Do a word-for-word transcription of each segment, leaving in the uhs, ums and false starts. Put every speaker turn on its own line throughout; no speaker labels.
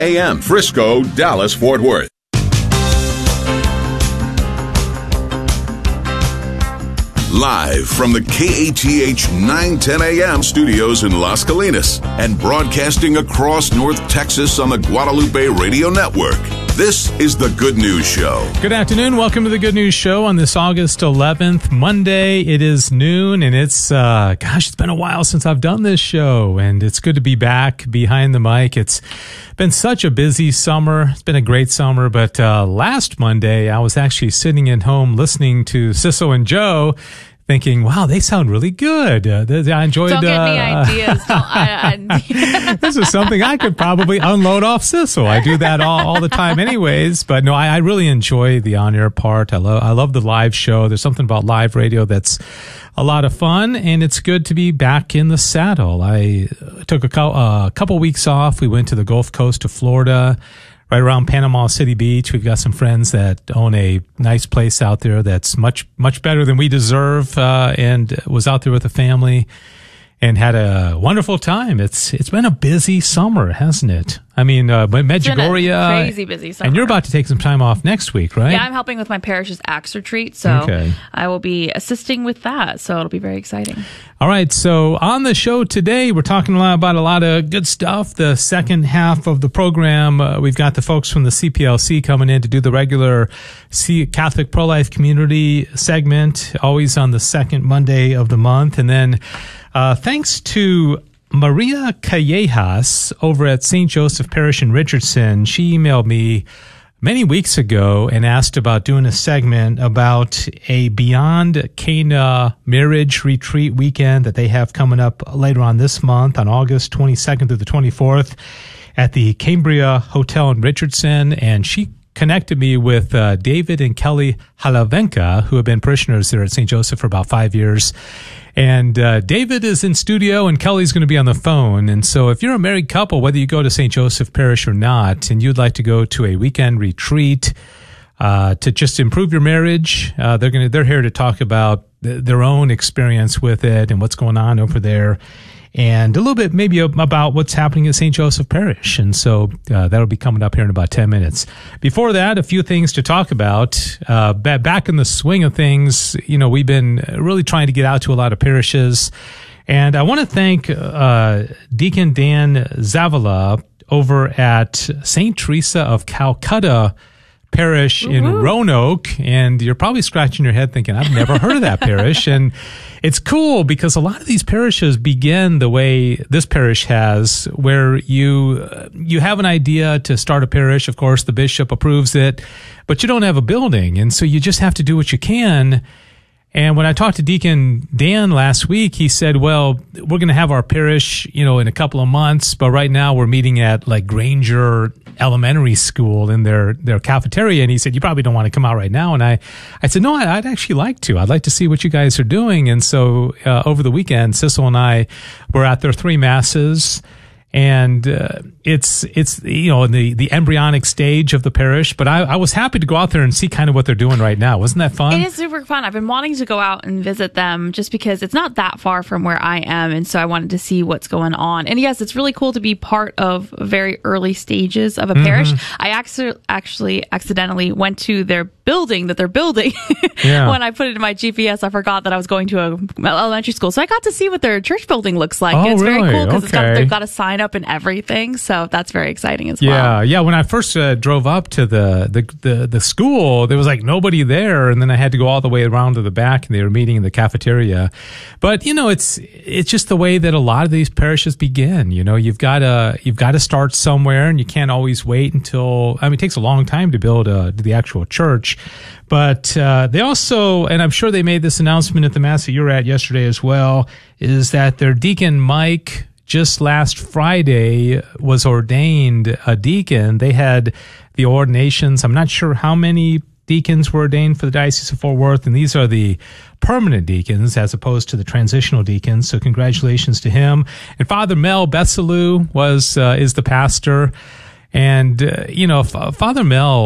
A M, Frisco, Dallas, Fort Worth. Live from the K A T H nine ten A M studios in Las Colinas and broadcasting across North Texas on the Guadalupe Radio Network. This is The Good News Show.
Good afternoon. Welcome to The Good News Show on this August eleventh, Monday. It is noon, and it's, uh, gosh, it's been a while since I've done this show, and it's good to be back behind the mic. It's been such a busy summer. It's been a great summer, but uh, last Monday, I was actually sitting at home listening to Sissel and Joe, thinking, wow, they sound really good. Uh, I enjoyed.
Don't give
uh,
me ideas. Don't, I, I,
this is something I could probably unload off Sissel. I do that all, all the time anyways. But no, I, I really enjoy the on-air part. I love, I love the live show. There's something about live radio that's a lot of fun, and it's good to be back in the saddle. I took a co- uh, couple weeks off. We went to the Gulf Coast of Florida, right around Panama City Beach. We've got some friends that own a nice place out there that's much, much better than we deserve, uh, and was out there with the family and had a wonderful time. It's, it's been a busy summer, hasn't it? I mean, uh, but Medjugorje.
Crazy busy summer.
And you're about to take some time off next week, right?
Yeah, I'm helping with my parish's Acts retreat, so
okay.
I will be assisting with that, so it'll be very exciting.
All right, so on the show today, we're talking a lot about a lot of good stuff. The second half of the program, uh, we've got the folks from the C P L C coming in to do the regular C- Catholic Pro-Life Community segment, always on the second Monday of the month. And then uh, thanks to Maria Callejas over at Saint Joseph Parish in Richardson, she emailed me many weeks ago and asked about doing a segment about a Beyond Cana marriage retreat weekend that they have coming up later on this month on August twenty-second through the twenty-fourth at the Cambria Hotel in Richardson. And she connected me with uh, David and Kelly Halavenka, who have been parishioners there at Saint Joseph for about five years. And uh, David is in studio and Kelly's going to be on the phone. And so if you're a married couple, whether you go to Saint Joseph Parish or not, and you'd like to go to a weekend retreat uh, to just improve your marriage, uh, they're going to they're here to talk about th- their own experience with it and what's going on over there, and a little bit maybe about what's happening at Saint Joseph Parish. And so uh, that'll be coming up here in about ten minutes. Before that, a few things to talk about. Uh, b- back in the swing of things, you know, we've been really trying to get out to a lot of parishes. And I want to thank uh, Deacon Dan Zavala over at Saint Teresa of Calcutta Parish in
Woo-hoo.
Roanoke, and you're probably scratching your head thinking, I've never heard of that parish. And it's cool because a lot of these parishes begin the way this parish has, where you uh, you have an idea to start a parish. Of course, the bishop approves it, but you don't have a building, and so you just have to do what you can. And when I talked to Deacon Dan last week, he said, well, we're going to have our parish, you know, in a couple of months, but right now we're meeting at like Granger Elementary School in their, their cafeteria. And he said, you probably don't want to come out right now. And I, I said, no, I'd actually like to. I'd like to see what you guys are doing. And so uh, over the weekend, Sissel and I were at their three masses. And uh, it's, it's you know, in the, the embryonic stage of the parish. But I, I was happy to go out there and see kind of what they're doing right now. Wasn't that fun?
It is super fun. I've been wanting to go out and visit them just because it's not that far from where I am. And so I wanted to see what's going on. And yes, it's really cool to be part of very early stages of a mm-hmm. parish. I actually, actually accidentally went to their building that they're building. Yeah. When I put it in my G P S, I forgot that I was going to a elementary school. So I got to see what their church building looks like.
Oh,
it's
really?
very cool because
Okay.
they've got a sign up and everything. So that's very exciting as well.
Yeah, yeah. When I first uh, drove up to the, the, the, the school, there was like nobody there. And then I had to go all the way around to the back and they were meeting in the cafeteria. But, you know, it's it's just the way that a lot of these parishes begin. You know, you've got to you've got to start somewhere and you can't always wait until, I mean, it takes a long time to build a, the actual church. But uh, they also, and I'm sure they made this announcement at the Mass that you were at yesterday as well, is that their deacon Mike just last Friday was ordained a deacon. They had the ordinations. I'm not sure how many deacons were ordained for the Diocese of Fort Worth, and these are the permanent deacons as opposed to the transitional deacons. So congratulations to him. And Father Mel Bessalou was uh, is the pastor. And, uh, you know, F- Father Mel,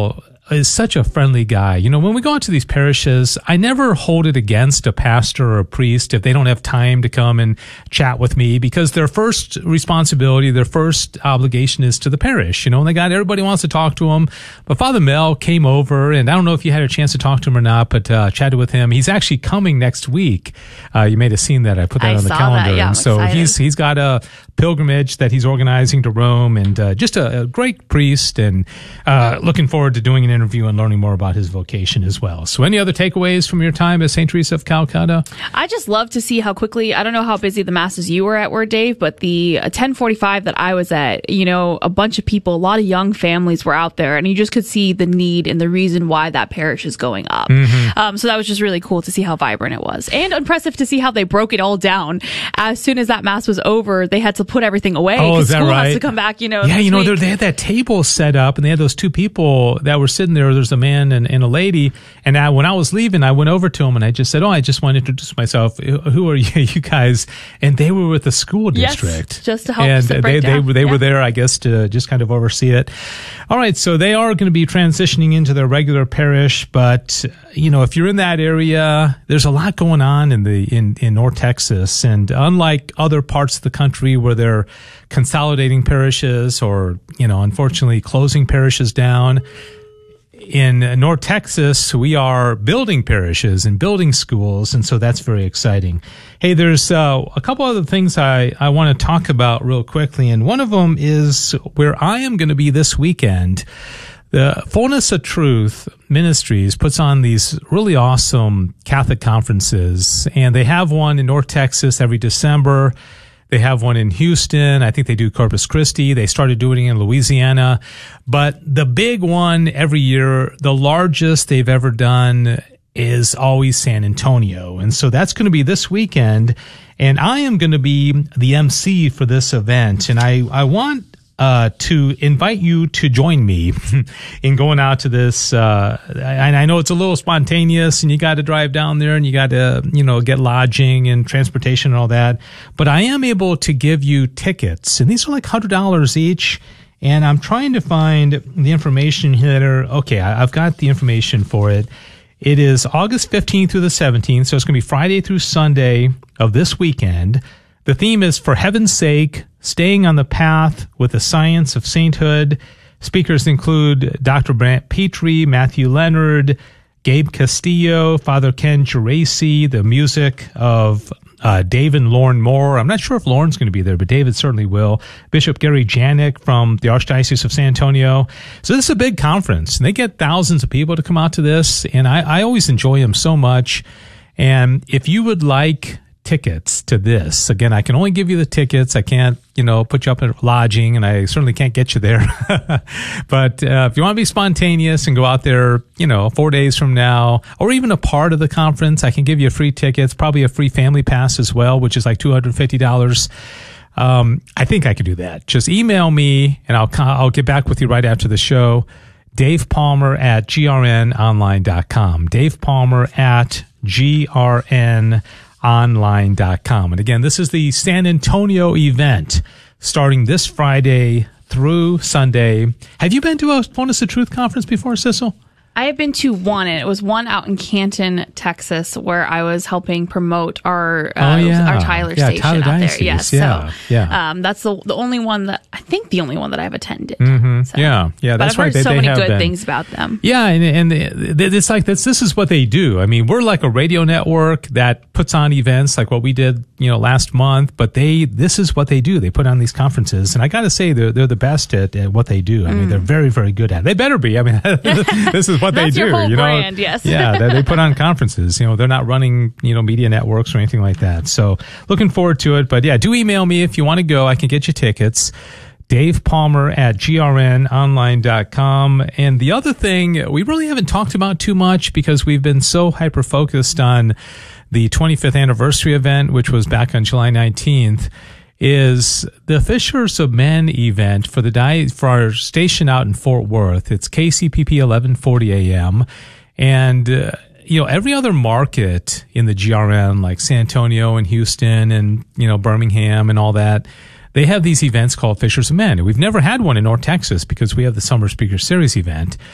is such a friendly guy. You know, when we go out to these parishes, I never hold it against a pastor or a priest if they don't have time to come and chat with me, because their first responsibility, their first obligation is to the parish. You know, and they got, everybody wants to talk to him. But Father Mel came over, and I don't know if you had a chance to talk to him or not, but uh, chatted with him. He's actually coming next week. Uh, you may have seen that. I put that
I
on the
saw
calendar.
That, yeah,
and so
excited.
he's he's got a pilgrimage that he's organizing to Rome, and uh, just a, a great priest, and uh, looking forward to doing an interview and learning more about his vocation as well. So any other takeaways from your time at Saint Teresa of Calcutta?
I just love to see how quickly, I don't know how busy the masses you were at were, Dave, but the uh, ten forty-five that I was at, you know, a bunch of people, a lot of young families were out there, and you just could see the need and the reason why that parish is going up. Mm-hmm. Um, so that was just really cool to see how vibrant it was, and impressive to see how they broke it all down. As soon as that mass was over, they had to put everything away.
Oh, is that
school
right?
has to come back, you know.
Yeah, you know,
week.
they had that table set up, and they had those two people that were sitting there. There's a man and, and a lady. And I, when I was leaving, I went over to them and I just said, "Oh, I just want to introduce myself. Who are you, you guys?" And they were with the school district,
yes, just to help.
And
they
they they, they
yeah.
were there, I guess, to just kind of oversee it. All right, so they are going to be transitioning into their regular parish, but you know, if you're in that area, there's a lot going on in the in in North Texas, and unlike other parts of the country where they're consolidating parishes or, you know, unfortunately closing parishes down, in North Texas, we are building parishes and building schools, and so that's very exciting. Hey, there's uh, a couple other things I, I want to talk about real quickly, and one of them is where I am going to be this weekend. The Fullness of Truth Ministries puts on these really awesome Catholic conferences, and they have one in North Texas every December. They have one in Houston. I think they do Corpus Christi. They started doing it in Louisiana. But the big one every year, the largest they've ever done, is always San Antonio. And so that's going to be this weekend. And I am going to be the M C for this event. And I, I want uh to invite you to join me in going out to this. Uh, and I know it's a little spontaneous, and you got to drive down there, and you got to, you know, get lodging and transportation and all that. But I am able to give you tickets, and these are like one hundred dollars each. And I'm trying to find the information here. Okay, I, I've got the information for it. It is August fifteenth through the seventeenth, so it's going to be Friday through Sunday of this weekend. The theme is For Heaven's Sake, Staying on the Path with the Science of Sainthood. Speakers include Doctor Brant Petrie, Matthew Leonard, Gabe Castillo, Father Ken Geraci, the music of uh, Dave and Lauren Moore. I'm not sure if Lauren's going to be there, but David certainly will. Bishop Gary Janik from the Archdiocese of San Antonio. So this is a big conference, and they get thousands of people to come out to this, and I, I always enjoy them so much. And if you would like tickets to this, again, I can only give you the tickets. I can't, you know, put you up at lodging, and I certainly can't get you there. But uh, if you want to be spontaneous and go out there, you know, four days from now, or even a part of the conference, I can give you free tickets, probably a free family pass as well, which is like two hundred fifty dollars. Um, I think I could do that. Just email me, and I'll I'll get back with you right after the show. Dave Palmer at G R N online dot com. Dave Palmer at G R N online dot com. And again, this is the San Antonio event starting this Friday through Sunday. Have you been to a Fullness of Truth conference before, Sissel?
I have been to one, and it was one out in Canton, Texas, where I was helping promote our uh,
oh, yeah.
our Tyler
yeah,
station
Tyler
out
Diocese.
there. Yes,
yeah,
so
yeah.
Um, that's the the only one that I think the only one that I've attended.
Mm-hmm.
So.
Yeah, yeah, that's
but I've
right.
heard so
they,
many
they
good
been.
things about them.
Yeah, and, and it's like this. This is what they do. I mean, we're like a radio network that puts on events like what we did, you know, last month. But they, this is what they do. They put on these conferences, and I got to say, they're they're the best at, at what they do. I mm. mean, they're very very good at it. They better be. I mean, this is what they
That's
do.
Your whole
you know,
brand, yes.
Yeah. Yeah, they put on conferences. You know, they're not running, you know, media networks or anything like that. So looking forward to it. But yeah, do email me if you want to go. I can get you tickets. Dave Palmer at G R N online dot com. And the other thing we really haven't talked about too much because we've been so hyper focused on the twenty-fifth anniversary event, which was back on July nineteenth, is the Fishers of Men event for the di- for our station out in Fort Worth. It's K C P P eleven forty A M. And, uh, you know, every other market in the G R N, like San Antonio and Houston and, you know, Birmingham and all that, they have these events called Fishers of Men. We've never had one in North Texas because we have the Summer Speaker Series event.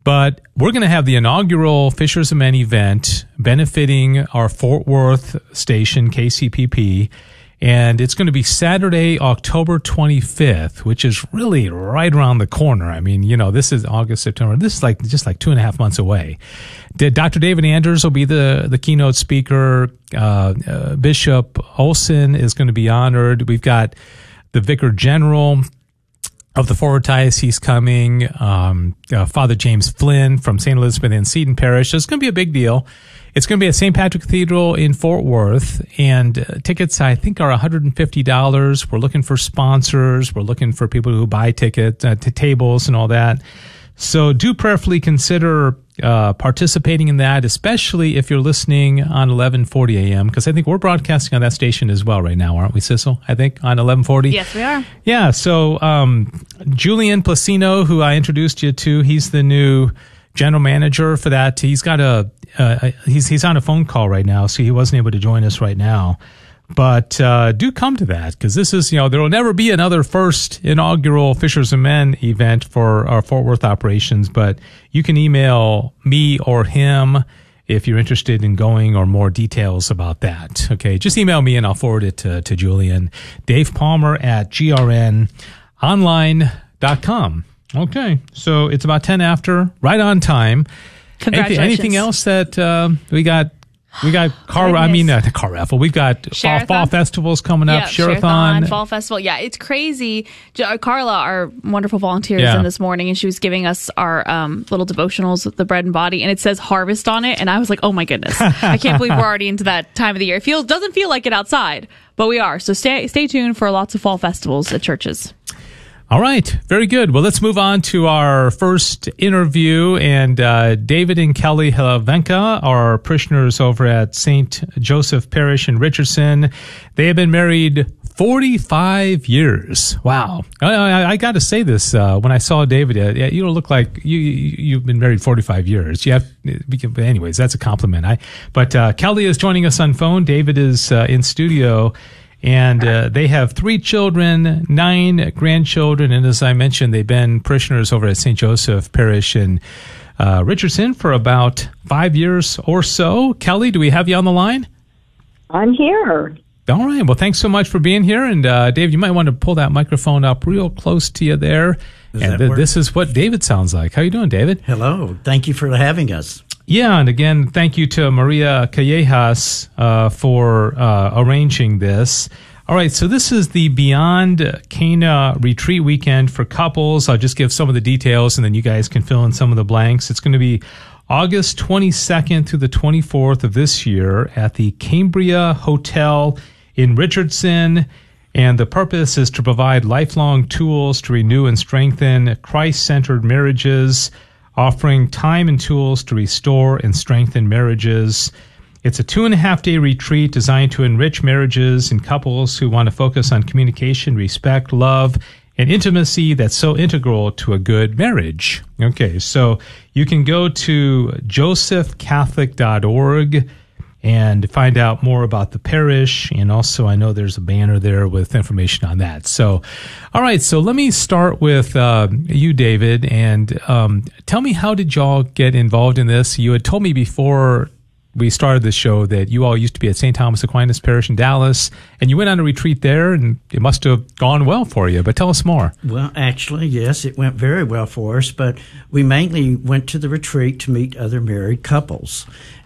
But we're going to have the inaugural Fishers of Men event benefiting our Fort Worth station, K C P P. And it's going to be Saturday, October twenty-fifth, which is really right around the corner. I mean, you know, this is August, September. This is like just like two and a half months away. Doctor David Anders will be the, the keynote speaker. Uh, uh, Bishop Olson is going to be honored. We've got the Vicar General of the Fort Worth Diocese coming, um, uh, Father James Flynn from Saint Elizabeth and Seton Parish. So it's going to be a big deal. It's going to be at Saint Patrick Cathedral in Fort Worth, and uh, tickets, I think, are one hundred fifty dollars. We're looking for sponsors. We're looking for people who buy tickets uh, to tables and all that. So do prayerfully consider uh, participating in that, especially if you're listening on eleven forty a.m., because I think we're broadcasting on that station as well right now, aren't we, Sissel? I think on eleven forty?
Yes, we are.
Yeah, so um, Julian Placino, who I introduced you to, he's the new general manager for that. He's got a uh, he's he's on a phone call right now, so he wasn't able to join us right now. But uh, do come to that, because this is, you know, there will never be another first inaugural Fishers of Men event for our Fort Worth operations. But you can email me or him if you're interested in going, or more details about that. Okay, just email me and I'll forward it to, to Julian. Dave Palmer at G R N online dot com. Okay, so it's about ten after, right on time.
Congratulations.
Anything, anything else that uh, we got? We got car. I mean, uh, the car raffle. We've got fall, fall festivals coming up.
Yeah,
Share-a-thon,
fall festival. Yeah, it's crazy. Carla, our wonderful volunteer, is
Yeah.
in this morning, and she was giving us our um, little devotionals with the bread and body, and it says harvest on it, and I was like, oh my goodness, I can't believe we're already into that time of the year. It feels doesn't feel like it outside, but we are. So stay stay tuned for lots of fall festivals at churches.
All right. Very good. Well, let's move on to our first interview. And uh, David and Kelly Helavenka are parishioners over at Saint Joseph Parish in Richardson. They have been married forty-five years. Wow. I, I, I got to say this. Uh, when I saw David, uh, you don't look like you, you, you've been married forty-five years. You have, anyways, that's a compliment. I, but uh, Kelly is joining us on phone. David is uh, in studio. And uh, they have three children, nine grandchildren, and as I mentioned, they've been parishioners over at Saint Joseph Parish in uh, Richardson for about five years or so. Kelly, do we have you on the line?
I'm here.
All right. Well, thanks so much for being here. And uh, Dave, you might want to pull that microphone up real close to you there.
Does
and
that
th-
work?
This is what David sounds like. How you doing, David?
Hello. Thank you for having us.
Yeah, and again, thank you to Maria Callejas uh, for uh, arranging this. All right, so this is the Beyond Cana Retreat Weekend for couples. I'll just give some of the details, and then you guys can fill in some of the blanks. It's going to be August twenty-second through the twenty-fourth of this year at the Cambria Hotel in Richardson. And the purpose is to provide lifelong tools to renew and strengthen Christ-centered marriages, offering time and tools to restore and strengthen marriages. It's a two and a half day retreat designed to enrich marriages and couples who want to focus on communication, respect, love, and intimacy that's so integral to a good marriage. Okay, so you can go to joseph catholic dot org and find out more about the parish. And also, I know there's a banner there with information on that. So, all right, so let me start with uh, you, David, and um, tell me, how did y'all get involved in this? You had told me before we started the show that you all used to be at Saint Thomas Aquinas Parish in Dallas, and you went on a retreat there, and it must have gone well for you. But tell us more.
Well, actually, yes, it went very well for us, but we mainly went to the retreat to meet other married couples.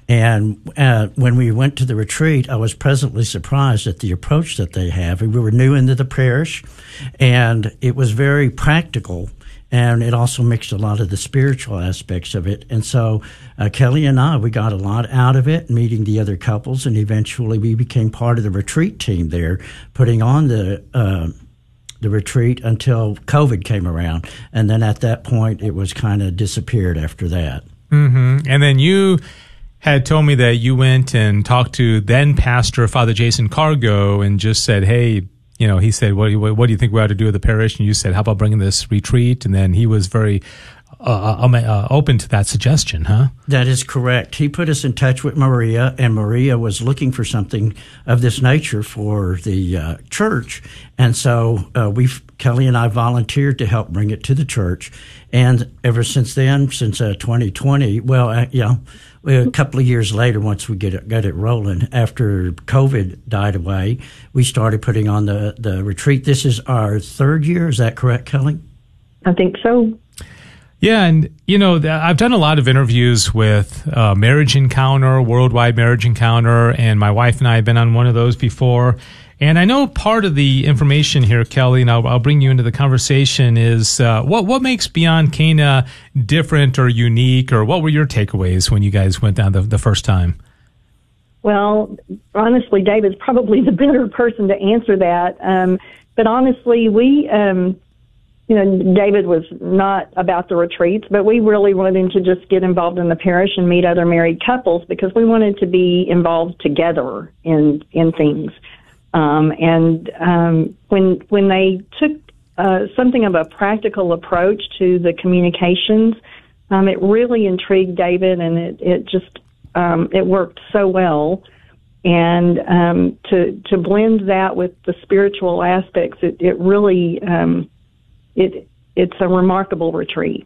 And uh, when we went to the retreat, I was pleasantly surprised at the approach that they have. We were new into the parish, and it was very practical, and it also mixed a lot of the spiritual aspects of it. And so uh, Kelly and I, we got a lot out of it, meeting the other couples, and eventually we became part of the retreat team there, putting on the uh, the retreat until COVID came around. And then at that point, it was kind of disappeared after that.
Mm-hmm. And then you had told me that you went and talked to then Pastor Father Jason Cargo and just said, hey, you know, he said, what do you, what do you think we ought to do with the parish? And you said, how about bringing this retreat? And then he was very uh, um, uh, open to that suggestion, huh?
That is correct. He put us in touch with Maria, and Maria was looking for something of this nature for the uh, church. And so uh, we Kelly and I volunteered to help bring it to the church. And ever since then, since uh, twenty twenty, well, uh, yeah, a couple of years later, once we get it, got it rolling, after COVID died away, we started putting on the, the retreat. This is our third year. Is that correct, Kelly?
I think so.
Yeah, and, you know, I've done a lot of interviews with uh, Marriage Encounter, Worldwide Marriage Encounter, and my wife and I have been on one of those before. And I know part of the information here, Kelly, and I'll, I'll bring you into the conversation, is uh, what what makes Beyond Cana different or unique, or what were your takeaways when you guys went down the, the first time?
Well, honestly, David's probably the better person to answer that. Um, but honestly, we... Um, You know, David was not about the retreats, but we really wanted to just get involved in the parish and meet other married couples because we wanted to be involved together in in things. Um, and um, when when they took uh, something of a practical approach to the communications, um, it really intrigued David, and it it just um, it worked so well. And um, to to blend that with the spiritual aspects, it it really um, It it's a remarkable retreat.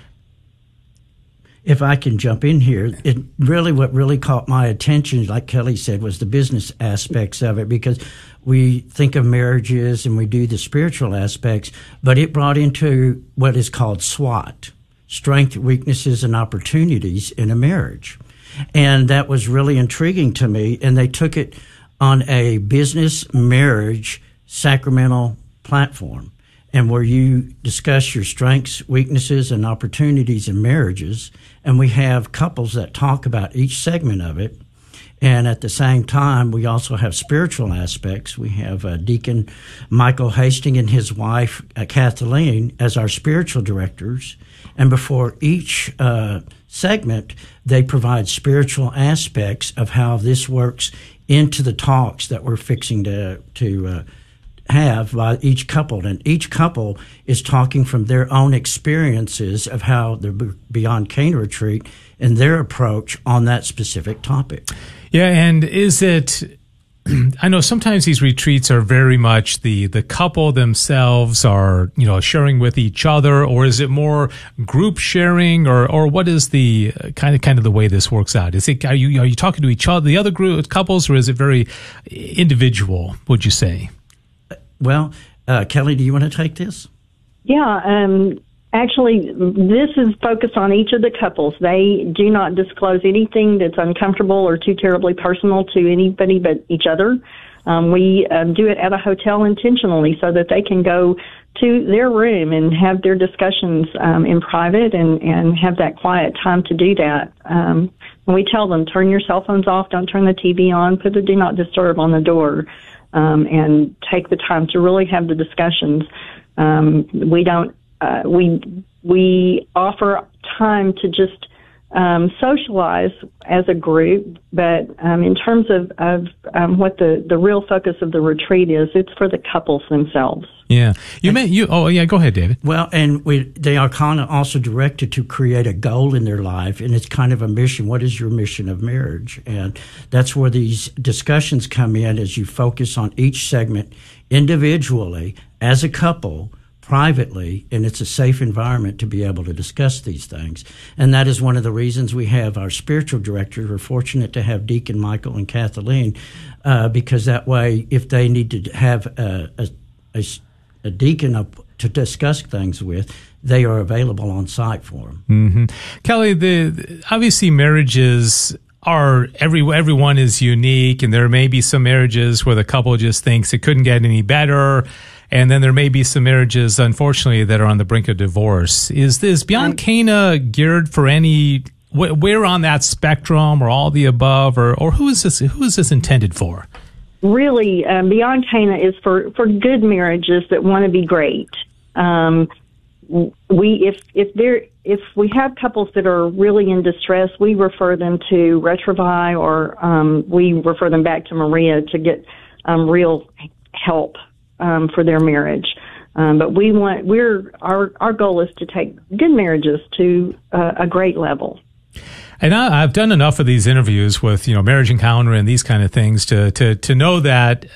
If I can jump in here, it really what really caught my attention, like Kelly said, was the business aspects of it, because we think of marriages and we do the spiritual aspects, but it brought into what is called SWOT, strength, weaknesses, and opportunities in a marriage. And that was really intriguing to me, and they took it on a business marriage sacramental platform, and where you discuss your strengths, weaknesses, and opportunities in marriages. And we have couples that talk about each segment of it. And at the same time, we also have spiritual aspects. We have uh, Deacon Michael Hastings and his wife, uh, Kathleen, as our spiritual directors. And before each uh, segment, they provide spiritual aspects of how this works into the talks that we're fixing to to uh, have by each couple, and each couple is talking from their own experiences of how the Beyond Cana retreat and their approach on that specific topic.
Yeah, and is it, I know sometimes these retreats are very much the, the couple themselves are, you know, sharing with each other, or is it more group sharing, or, or what is the kind of, kind of the way this works out? Is it, are you, are you talking to each other, the other group couples, or is it very individual, would you say?
Well, uh, Kelly, do you want to take this?
Yeah, um, actually, this is focused on each of the couples. They do not disclose anything that's uncomfortable or too terribly personal to anybody but each other. Um, we um, do it at a hotel intentionally so that they can go to their room and have their discussions um, in private and, and have that quiet time to do that. Um, and we tell them, turn your cell phones off, don't turn the T V on, put the do not disturb on the door. Um, and take the time to really have the discussions. Um, we don't. Uh, we we offer time to just um, socialize as a group, but um, in terms of of um, what the, the real focus of the retreat is, it's for the couples themselves.
Yeah, you meant you. Oh, yeah. Go ahead, David.
Well, and we they are kind of also directed to create a goal in their life, and it's kind of a mission. What is your mission of marriage? And that's where these discussions come in, as you focus on each segment individually as a couple, privately, and it's a safe environment to be able to discuss these things. And that is one of the reasons we have our spiritual directors. We're fortunate to have Deacon Michael and Kathleen, uh, because that way, if they need to have a, a, a a deacon up to discuss things with, they are available on site for them.
Mm-hmm. Kelly, the obviously marriages are every everyone is unique, and there may be some marriages where the couple just thinks it couldn't get any better, and then there may be some marriages, unfortunately, that are on the brink of divorce. Is this Beyond Cana geared for any? Where on that spectrum, or all the above, or or who is this? Who is this intended for?
Really, um, Beyond Cana is for, for good marriages that want to be great. Um, we if if there if we have couples that are really in distress, we refer them to Retrovi, or um, we refer them back to Maria to get um, real help um, for their marriage. Um, but we want we're our our goal is to take good marriages to uh, a great level.
And I, I've done enough of these interviews with, you know, Marriage Encounter and these kind of things to, to, to know that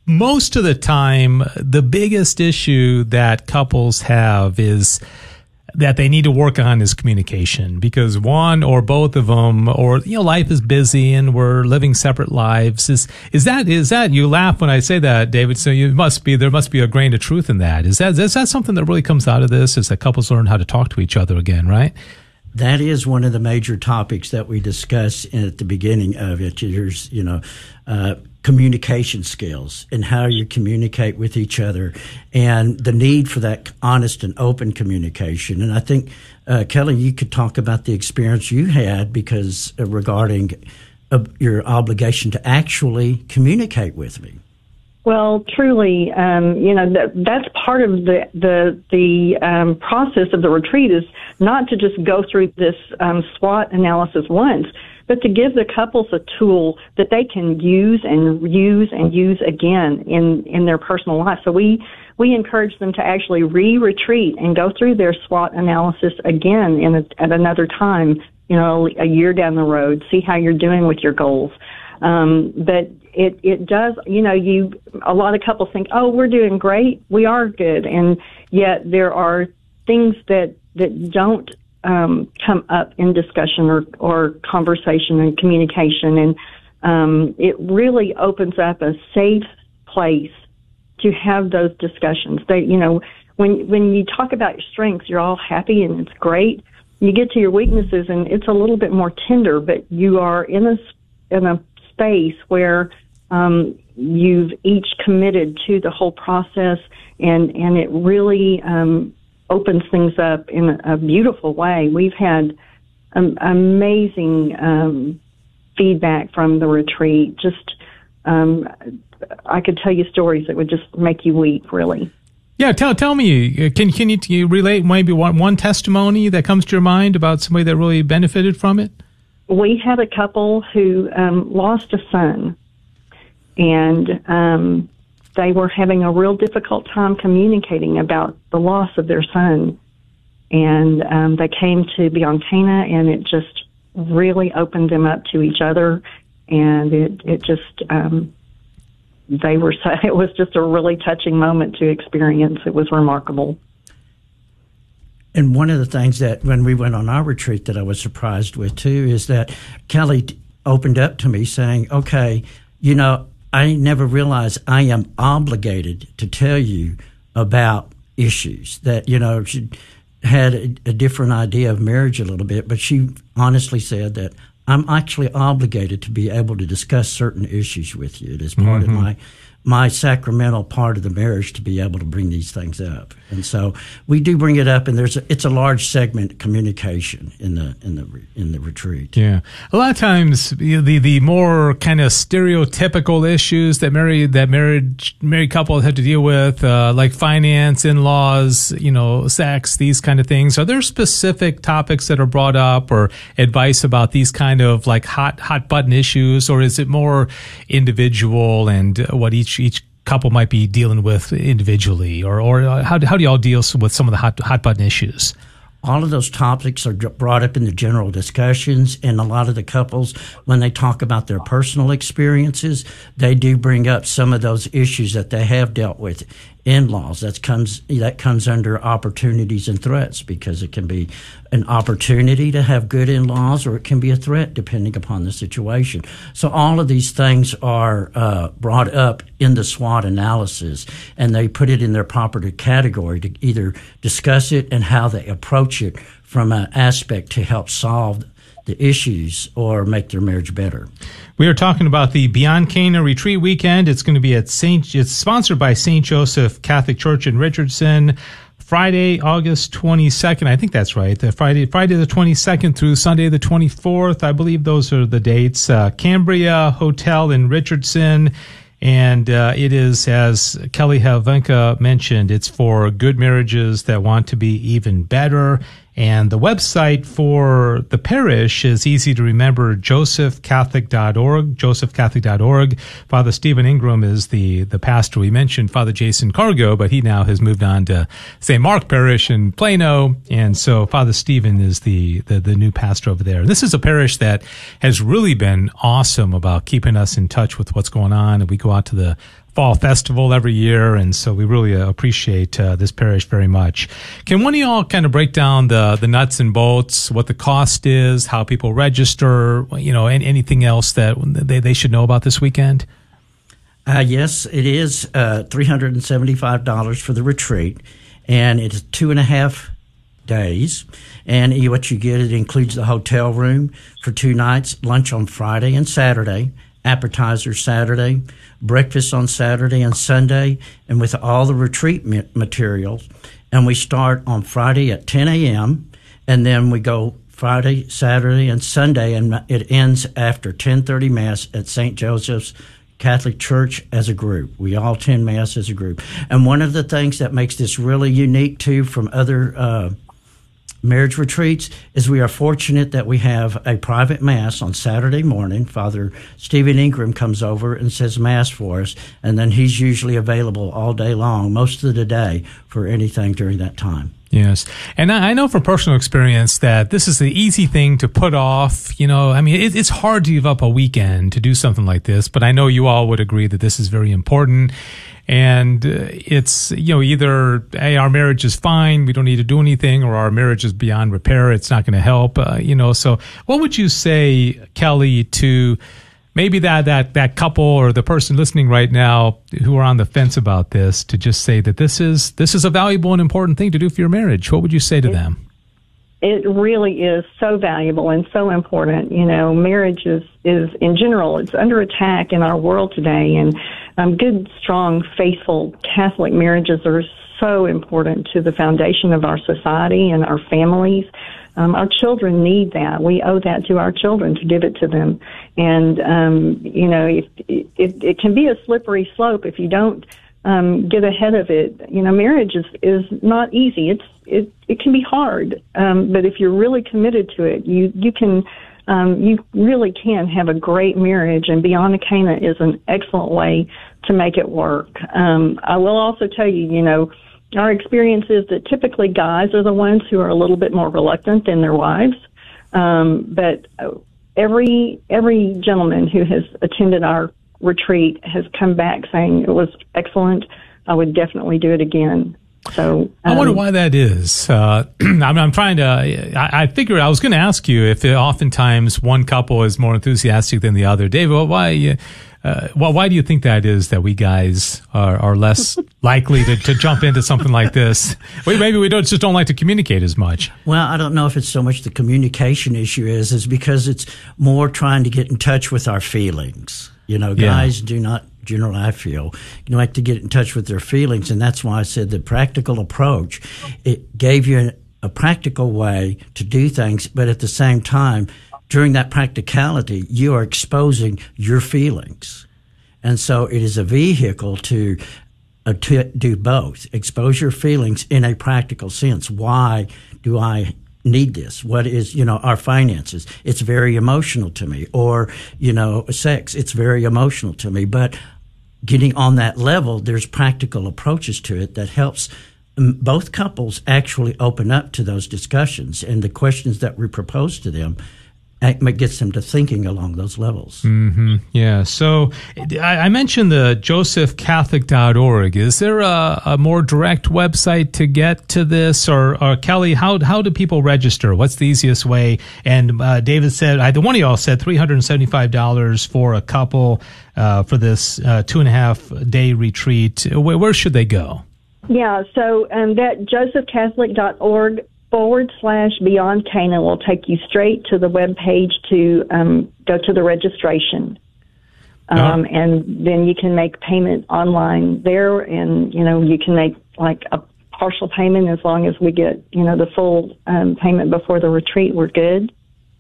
most of the time, the biggest issue that couples have is that they need to work on is communication, because one or both of them, or, you know, life is busy and we're living separate lives. Is, is that, is that, you laugh when I say that, David, so you must be, there must be a grain of truth in that. Is that, is that something that really comes out of this, is that couples learn how to talk to each other again, right?
That is one of the major topics that we discuss at the beginning of it. There's, you know, uh, communication skills and how you communicate with each other, and the need for that honest and open communication. And I think, uh, Kelly, you could talk about the experience you had because uh, regarding uh, your obligation to actually communicate with me.
Well, truly, um, you know, that, that's part of the the the um, process of the retreat, is not to just go through this um, SWOT analysis once, but to give the couples a tool that they can use and use and use again in, in their personal life. So we, we encourage them to actually re-retreat and go through their SWOT analysis again in a, at another time, you know, a year down the road, see how you're doing with your goals. Um, but it, it does, you know, you, a lot of couples think, oh, we're doing great. We are good. And yet there are things that, that don't, um, come up in discussion or, or conversation and communication. And, um, it really opens up a safe place to have those discussions. They, you know, when, when you talk about your strengths, you're all happy and it's great. You get to your weaknesses and it's a little bit more tender, but you are in a, in a space where um, you've each committed to the whole process, and, and it really um, opens things up in a, a beautiful way. We've had um, amazing um, feedback from the retreat. Just um, I could tell you stories that would just make you weep, really.
Yeah, tell tell me, can can you, you relate maybe one, one testimony that comes to your mind about somebody that really benefited from it?
We had a couple who um, lost a son, and um, they were having a real difficult time communicating about the loss of their son. And um, they came to Beyond Cana, and it just really opened them up to each other. And it, it just, um, they were, it was just a really touching moment to experience. It was remarkable.
And one of the things that when we went on our retreat that I was surprised with too is that Kelly opened up to me saying, okay, you know, I never realized I am obligated to tell you about issues that, you know, she had a, a different idea of marriage a little bit, but she honestly said that I'm actually obligated to be able to discuss certain issues with you. It is part mm-hmm. of my my sacramental part of the marriage to be able to bring these things up. And so we do bring it up, and there's a, it's a large segment communication in the in the in the retreat.
Yeah, a lot of times you know, the the more kind of stereotypical issues that married that married married couples have to deal with, uh, like finance, in-laws, you know, sex, these kind of things. Are there specific topics that are brought up, or advice about these kind of like hot hot button issues, or is it more individual and what each each couple might be dealing with individually, or or how how do y'all deal with some of the hot hot button issues?
All of those topics are brought up in the general discussions, and a lot of the couples, when they talk about their personal experiences, they do bring up some of those issues that they have dealt with. In-laws, that comes that comes under opportunities and threats, because it can be an opportunity to have good in-laws, or it can be a threat depending upon the situation. So all of these things are uh, brought up in the SWOT analysis, and they put it in their proper category to either discuss it and how they approach it from an aspect to help solve the issues or make their marriage better.
We are talking about the Beyond Cana Retreat Weekend. It's going to be at Saint It's sponsored by Saint Joseph Catholic Church in Richardson. Friday, August twenty-second. I think that's right. The Friday, Friday the twenty-second through Sunday the twenty-fourth. I believe those are the dates. Uh, Cambria Hotel in Richardson. And uh, it is, as Kelly Helvenka mentioned, it's for good marriages that want to be even better. And the website for the parish is easy to remember, joseph catholic dot org, joseph catholic dot org. Father Stephen Ingram is the, the pastor. We mentioned Father Jason Cargo, but he now has moved on to Saint Mark Parish in Plano. And so Father Stephen is the, the, the new pastor over there. This is a parish that has really been awesome about keeping us in touch with what's going on. And we go out to the fall festival every year, and so we really uh, appreciate uh, this parish very much. Can one of y'all kind of break down the the nuts and bolts, what the cost is, how people register, you know, and anything else that they, they should know about this weekend?
Uh, yes, it is uh, three hundred seventy-five dollars for the retreat, and it's two and a half days. And you, what you get, it includes the hotel room for two nights, lunch on Friday and Saturday, appetizer Saturday, breakfast on Saturday and Sunday, and with all the retreat materials. And we start on Friday at ten a.m., and then we go Friday, Saturday, and Sunday, and it ends after ten thirty Mass at Saint Joseph's Catholic Church as a group. We all attend Mass as a group. And one of the things that makes this really unique, too, from other uh, marriage retreats is we are fortunate that we have a private Mass on Saturday morning. Father Stephen Ingram comes over and says Mass for us, and then he's usually available all day long, most of the day, for anything during that time.
Yes. And I know from personal experience that this is the easy thing to put off. You know, I mean, it, it's hard to give up a weekend to do something like this, but I know you all would agree that this is very important. And uh, it's, you know, either, hey, our marriage is fine, we don't need to do anything, or our marriage is beyond repair, it's not going to help, uh, you know. So what would you say, Kelly, to maybe that, that, that couple or the person listening right now who are on the fence about this, to just say that this is this is a valuable and important thing to do for your marriage? What would you say to
it,
them?
It really is so valuable and so important. You know, marriage is, is in general, it's under attack in our world today, and um, good, strong, faithful Catholic marriages are so important to the foundation of our society and our families. Um, our children need that. We owe that to our children to give it to them. And, um, you know, it, it, it can be a slippery slope if you don't um, get ahead of it. You know, marriage is, is not easy. It's it, it can be hard. Um, but if you're really committed to it, you, you can um, you really can have a great marriage. And Beyond Cana is an excellent way to make it work. Um, I will also tell you, you know, our experience is that typically guys are the ones who are a little bit more reluctant than their wives. Um, but every every gentleman who has attended our retreat has come back saying it was excellent. I would definitely do it again. So um,
I wonder why that is. Uh, I'm, I'm trying to. I, I figured I was going to ask you if it, oftentimes one couple is more enthusiastic than the other. David, well, why? Uh, well, why do you think that is? That we guys are, are less likely to, to jump into something like this? Maybe we don't just don't like to communicate as much.
Well, I don't know if it's so much the communication issue is, is because it's more trying to get in touch with our feelings. You know, guys yeah. do not. Generally, I feel, you know, like to get in touch with their feelings, and that's why I said the practical approach. It gave you a, a practical way to do things, but at the same time, during that practicality, you are exposing your feelings, and so it is a vehicle to, uh, to do both. Expose your feelings in a practical sense. Why do I need this? What is, you know, our finances? It's very emotional to me. Or, you know, sex, it's very emotional to me. But getting on that level, there's practical approaches to it that helps both couples actually open up to those discussions, and the questions that we propose to them it gets them to thinking along those levels.
Mm-hmm. Yeah. So I, I mentioned the joseph catholic dot org. Is there a, a more direct website to get to this? Or, or Kelly, how how do people register? What's the easiest way? And uh, David said, I, the one of y'all said three hundred seventy-five dollars for a couple uh, for this uh, two and a half day retreat. Where, where should they go?
Yeah. So um, that joseph catholic dot org forward slash Beyond Cana will take you straight to the web page to um, go to the registration. Um, oh. And then you can make payment online there, and, you know, you can make like a partial payment as long as we get, you know, the full um, payment before the retreat. We're good.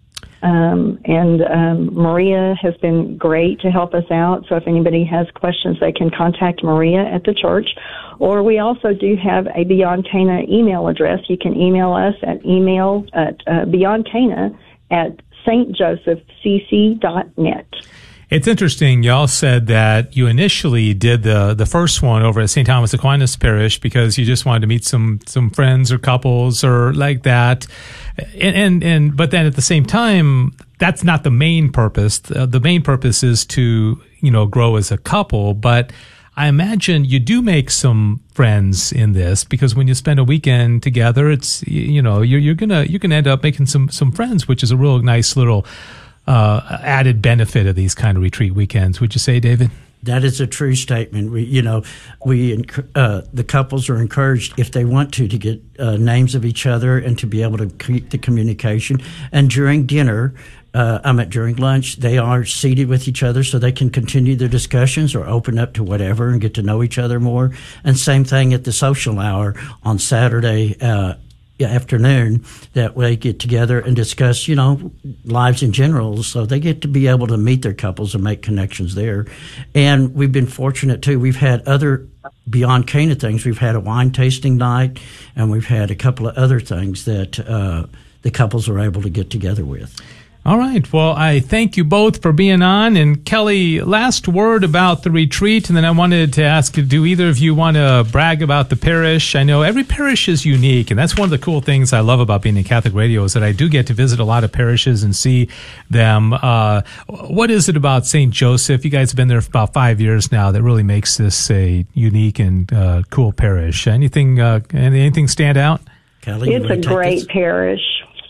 Um, and um, Maria has been great to help us out. So if anybody has questions, they can contact Maria at the church. Or we also do have a Beyond Cana email address. You can email us at email at uh, Beyond Cana at s t joseph c c dot net.
It's interesting. Y'all said that you initially did the the first one over at Saint Thomas Aquinas Parish because you just wanted to meet some some friends or couples or like that, and and, and but then at the same time, that's not the main purpose. Uh, the main purpose is to, you know, grow as a couple. But I imagine you do make some friends in this, because when you spend a weekend together, it's, you know, you're, you're gonna, you can end up making some, some friends, which is a real nice little, uh, added benefit of these kind of retreat weekends. Would you say, David?
That is a true statement. We, you know, we uh, the couples are encouraged, if they want to, to get uh, names of each other and to be able to keep the communication. And during dinner, uh, I mean, during lunch, they are seated with each other so they can continue their discussions or open up to whatever and get to know each other more. And same thing at the social hour on Saturday uh, afternoon, that they get together and discuss, you know, lives in general. So they get to be able to meet their couples and make connections there. And we've been fortunate too. We've had other Beyond Cana things. We've had a wine tasting night, and we've had a couple of other things that uh, the couples are able to get together with.
All right. Well, I thank you both for being on. And Kelly, last word about the retreat. And then I wanted to ask, do either of you want to brag about the parish? I know every parish is unique, and that's one of the cool things I love about being in Catholic radio, is that I do get to visit a lot of parishes and see them. Uh, what is it about Saint Joseph? You guys have been there for about five years now that really makes this a unique and uh, cool parish. Anything, uh, anything stand out?
Kelly,
it's a great this? parish.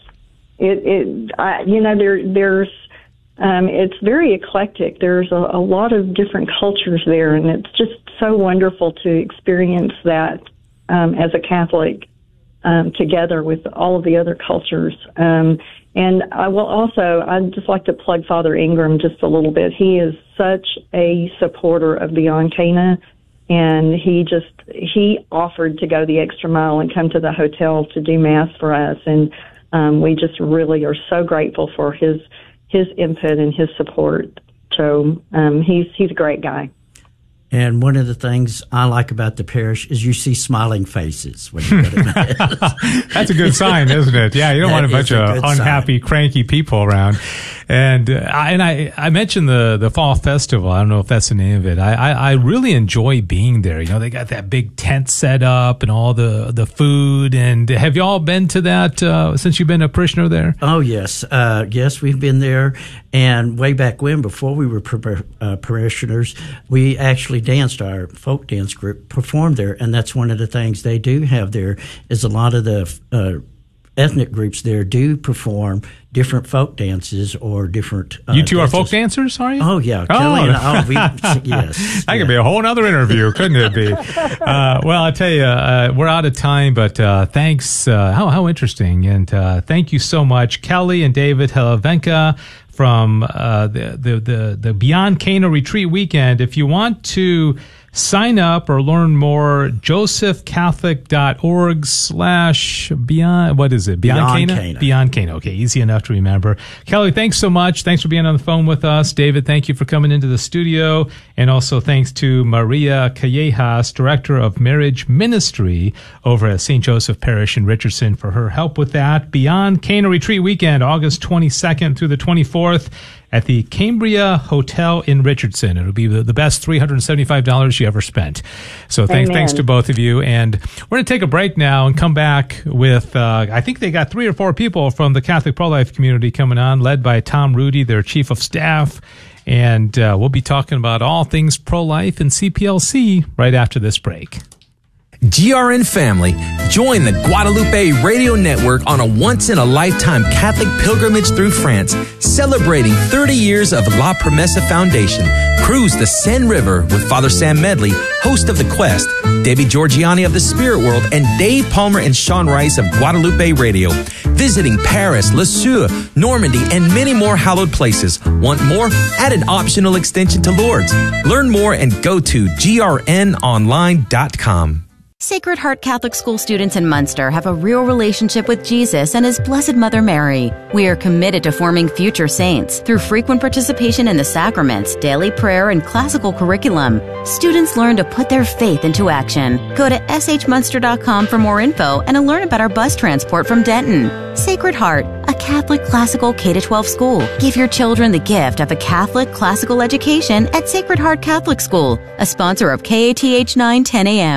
It, it, I, you know, there, there's, um, it's very eclectic. There's a, a lot of different cultures there, and it's just so wonderful to experience that um, as a Catholic um, together with all of the other cultures. Um, and I will also, I'd just like to plug Father Ingram just a little bit. He is such a supporter of Beyond Cana, and he just, he offered to go the extra mile and come to the hotel to do Mass for us. And Um, we just really are so grateful for his his input and his support. So um, he's he's a great guy.
And one of the things I like about the parish is you see smiling faces when you go to Mass.
That's a good sign, isn't it? Yeah, you don't that want a bunch a of unhappy, sign. cranky people around. And uh, I, and I, I mentioned the, the fall festival. I don't know if that's the name of it. I, I, I really enjoy being there. You know, they got that big tent set up and all the, the food. And have you all been to that uh, since you've been a parishioner there?
Oh, yes. Uh, yes, we've been there. And way back when, before we were par- uh, parishioners, we actually danced. Our folk dance group performed there. And that's one of the things they do have there, is a lot of the uh, ethnic groups there do perform different folk dances or different. Uh,
you two
dances.
are folk dancers, are you?
Oh yeah,
oh.
Kelly and I, oh, we, yes.
That
yeah.
could be a whole other interview, couldn't it be? Uh, well, I tell you, uh, we're out of time, but uh, thanks. Uh, how how interesting, and uh, thank you so much, Kelly and David Helavenka from uh, the, the the the Beyond Cana Retreat Weekend. If you want to sign up or learn more, josephcatholic.org slash beyond, what is it? Beyond,
Beyond
Cana?
Cana.
Beyond Cana. Okay, easy enough to remember. Kelly, thanks so much. Thanks for being on the phone with us. David, thank you for coming into the studio. And also thanks to Maria Callejas, Director of Marriage Ministry over at Saint Joseph Parish in Richardson, for her help with that. Beyond Cana Retreat Weekend, August twenty-second through the twenty-fourth. At the Cambria Hotel in Richardson. It'll be the best three hundred seventy-five dollars you ever spent. So thanks, thanks to both of you. And we're going to take a break now and come back with, uh, I think they got three or four people from the Catholic pro-life community coming on, led by Tom Rudy, their chief of staff. And uh, we'll be talking about all things pro-life and C P L C right after this break.
G R N family, join the Guadalupe Radio Network on a once-in-a-lifetime Catholic pilgrimage through France, celebrating thirty years of La Promesa Foundation. Cruise the Seine River with Father Sam Medley, host of The Quest, Debbie Georgiani of The Spirit World, and Dave Palmer and Sean Rice of Guadalupe Radio. Visiting Paris, Le Sueur, Normandy, and many more hallowed places. Want more? Add an optional extension to Lourdes. Learn more and go to G R N online dot com.
Sacred Heart Catholic School students in Munster have a real relationship with Jesus and His Blessed Mother Mary. We are committed to forming future saints through frequent participation in the sacraments, daily prayer, and classical curriculum. Students learn to put their faith into action. Go to s h munster dot com for more info and to learn about our bus transport from Denton. Sacred Heart, a Catholic classical K through twelve school. Give your children the gift of a Catholic classical education at Sacred Heart Catholic School, a sponsor of K A T H nine ten A M.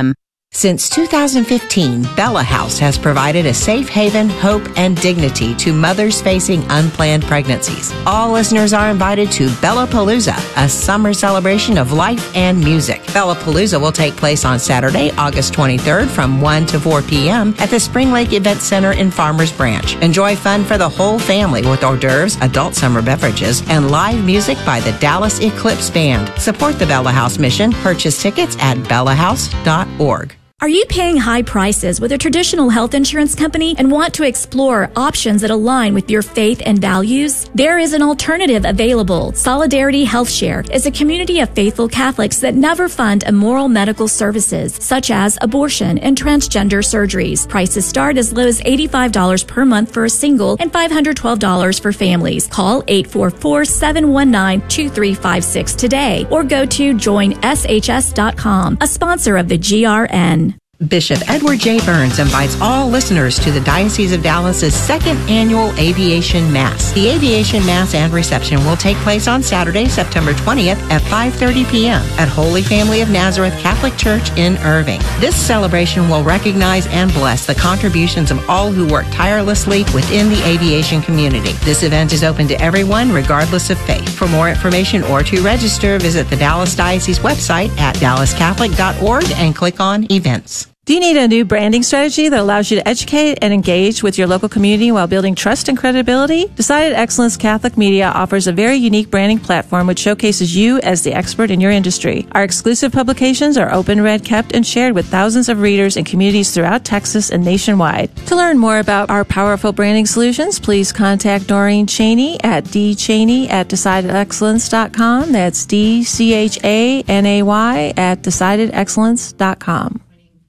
Since two thousand fifteen, Bella House has provided a safe haven, hope, and dignity to mothers facing unplanned pregnancies. All listeners are invited to Bellapalooza, a summer celebration of life and music. Bellapalooza will take place on Saturday, August twenty-third from one to four p.m. at the Spring Lake Event Center in Farmers Branch. Enjoy fun for the whole family with hors d'oeuvres, adult summer beverages, and live music by the Dallas Eclipse Band. Support the Bella House mission. Purchase tickets at bella house dot org.
Are you paying high prices with a traditional health insurance company and want to explore options that align with your faith and values? There is an alternative available. Solidarity Health Share is a community of faithful Catholics that never fund immoral medical services, such as abortion and transgender surgeries. Prices start as low as eighty-five dollars per month for a single and five hundred twelve dollars for families. Call eight four four, seven one nine, two three five six today or go to join s h s dot com, a sponsor of the G R N.
Bishop Edward J. Burns invites all listeners to the Diocese of Dallas's second annual Aviation Mass. The Aviation Mass and reception will take place on Saturday, September twentieth at five thirty p.m. at Holy Family of Nazareth Catholic Church in Irving. This celebration will recognize and bless the contributions of all who work tirelessly within the aviation community. This event is open to everyone, regardless of faith. For more information or to register, visit the Dallas Diocese website at dallas catholic dot org and click on Events.
Do you need a new branding strategy that allows you to educate and engage with your local community while building trust and credibility? Decided Excellence Catholic Media offers a very unique branding platform which showcases you as the expert in your industry. Our exclusive publications are open, read, kept, and shared with thousands of readers in communities throughout Texas and nationwide. To learn more about our powerful branding solutions, please contact Noreen Chaney at dchaney at decided excellence dot com. That's D C H A N A Y at decided excellence dot com.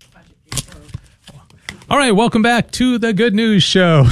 All right, welcome back to the Good News Show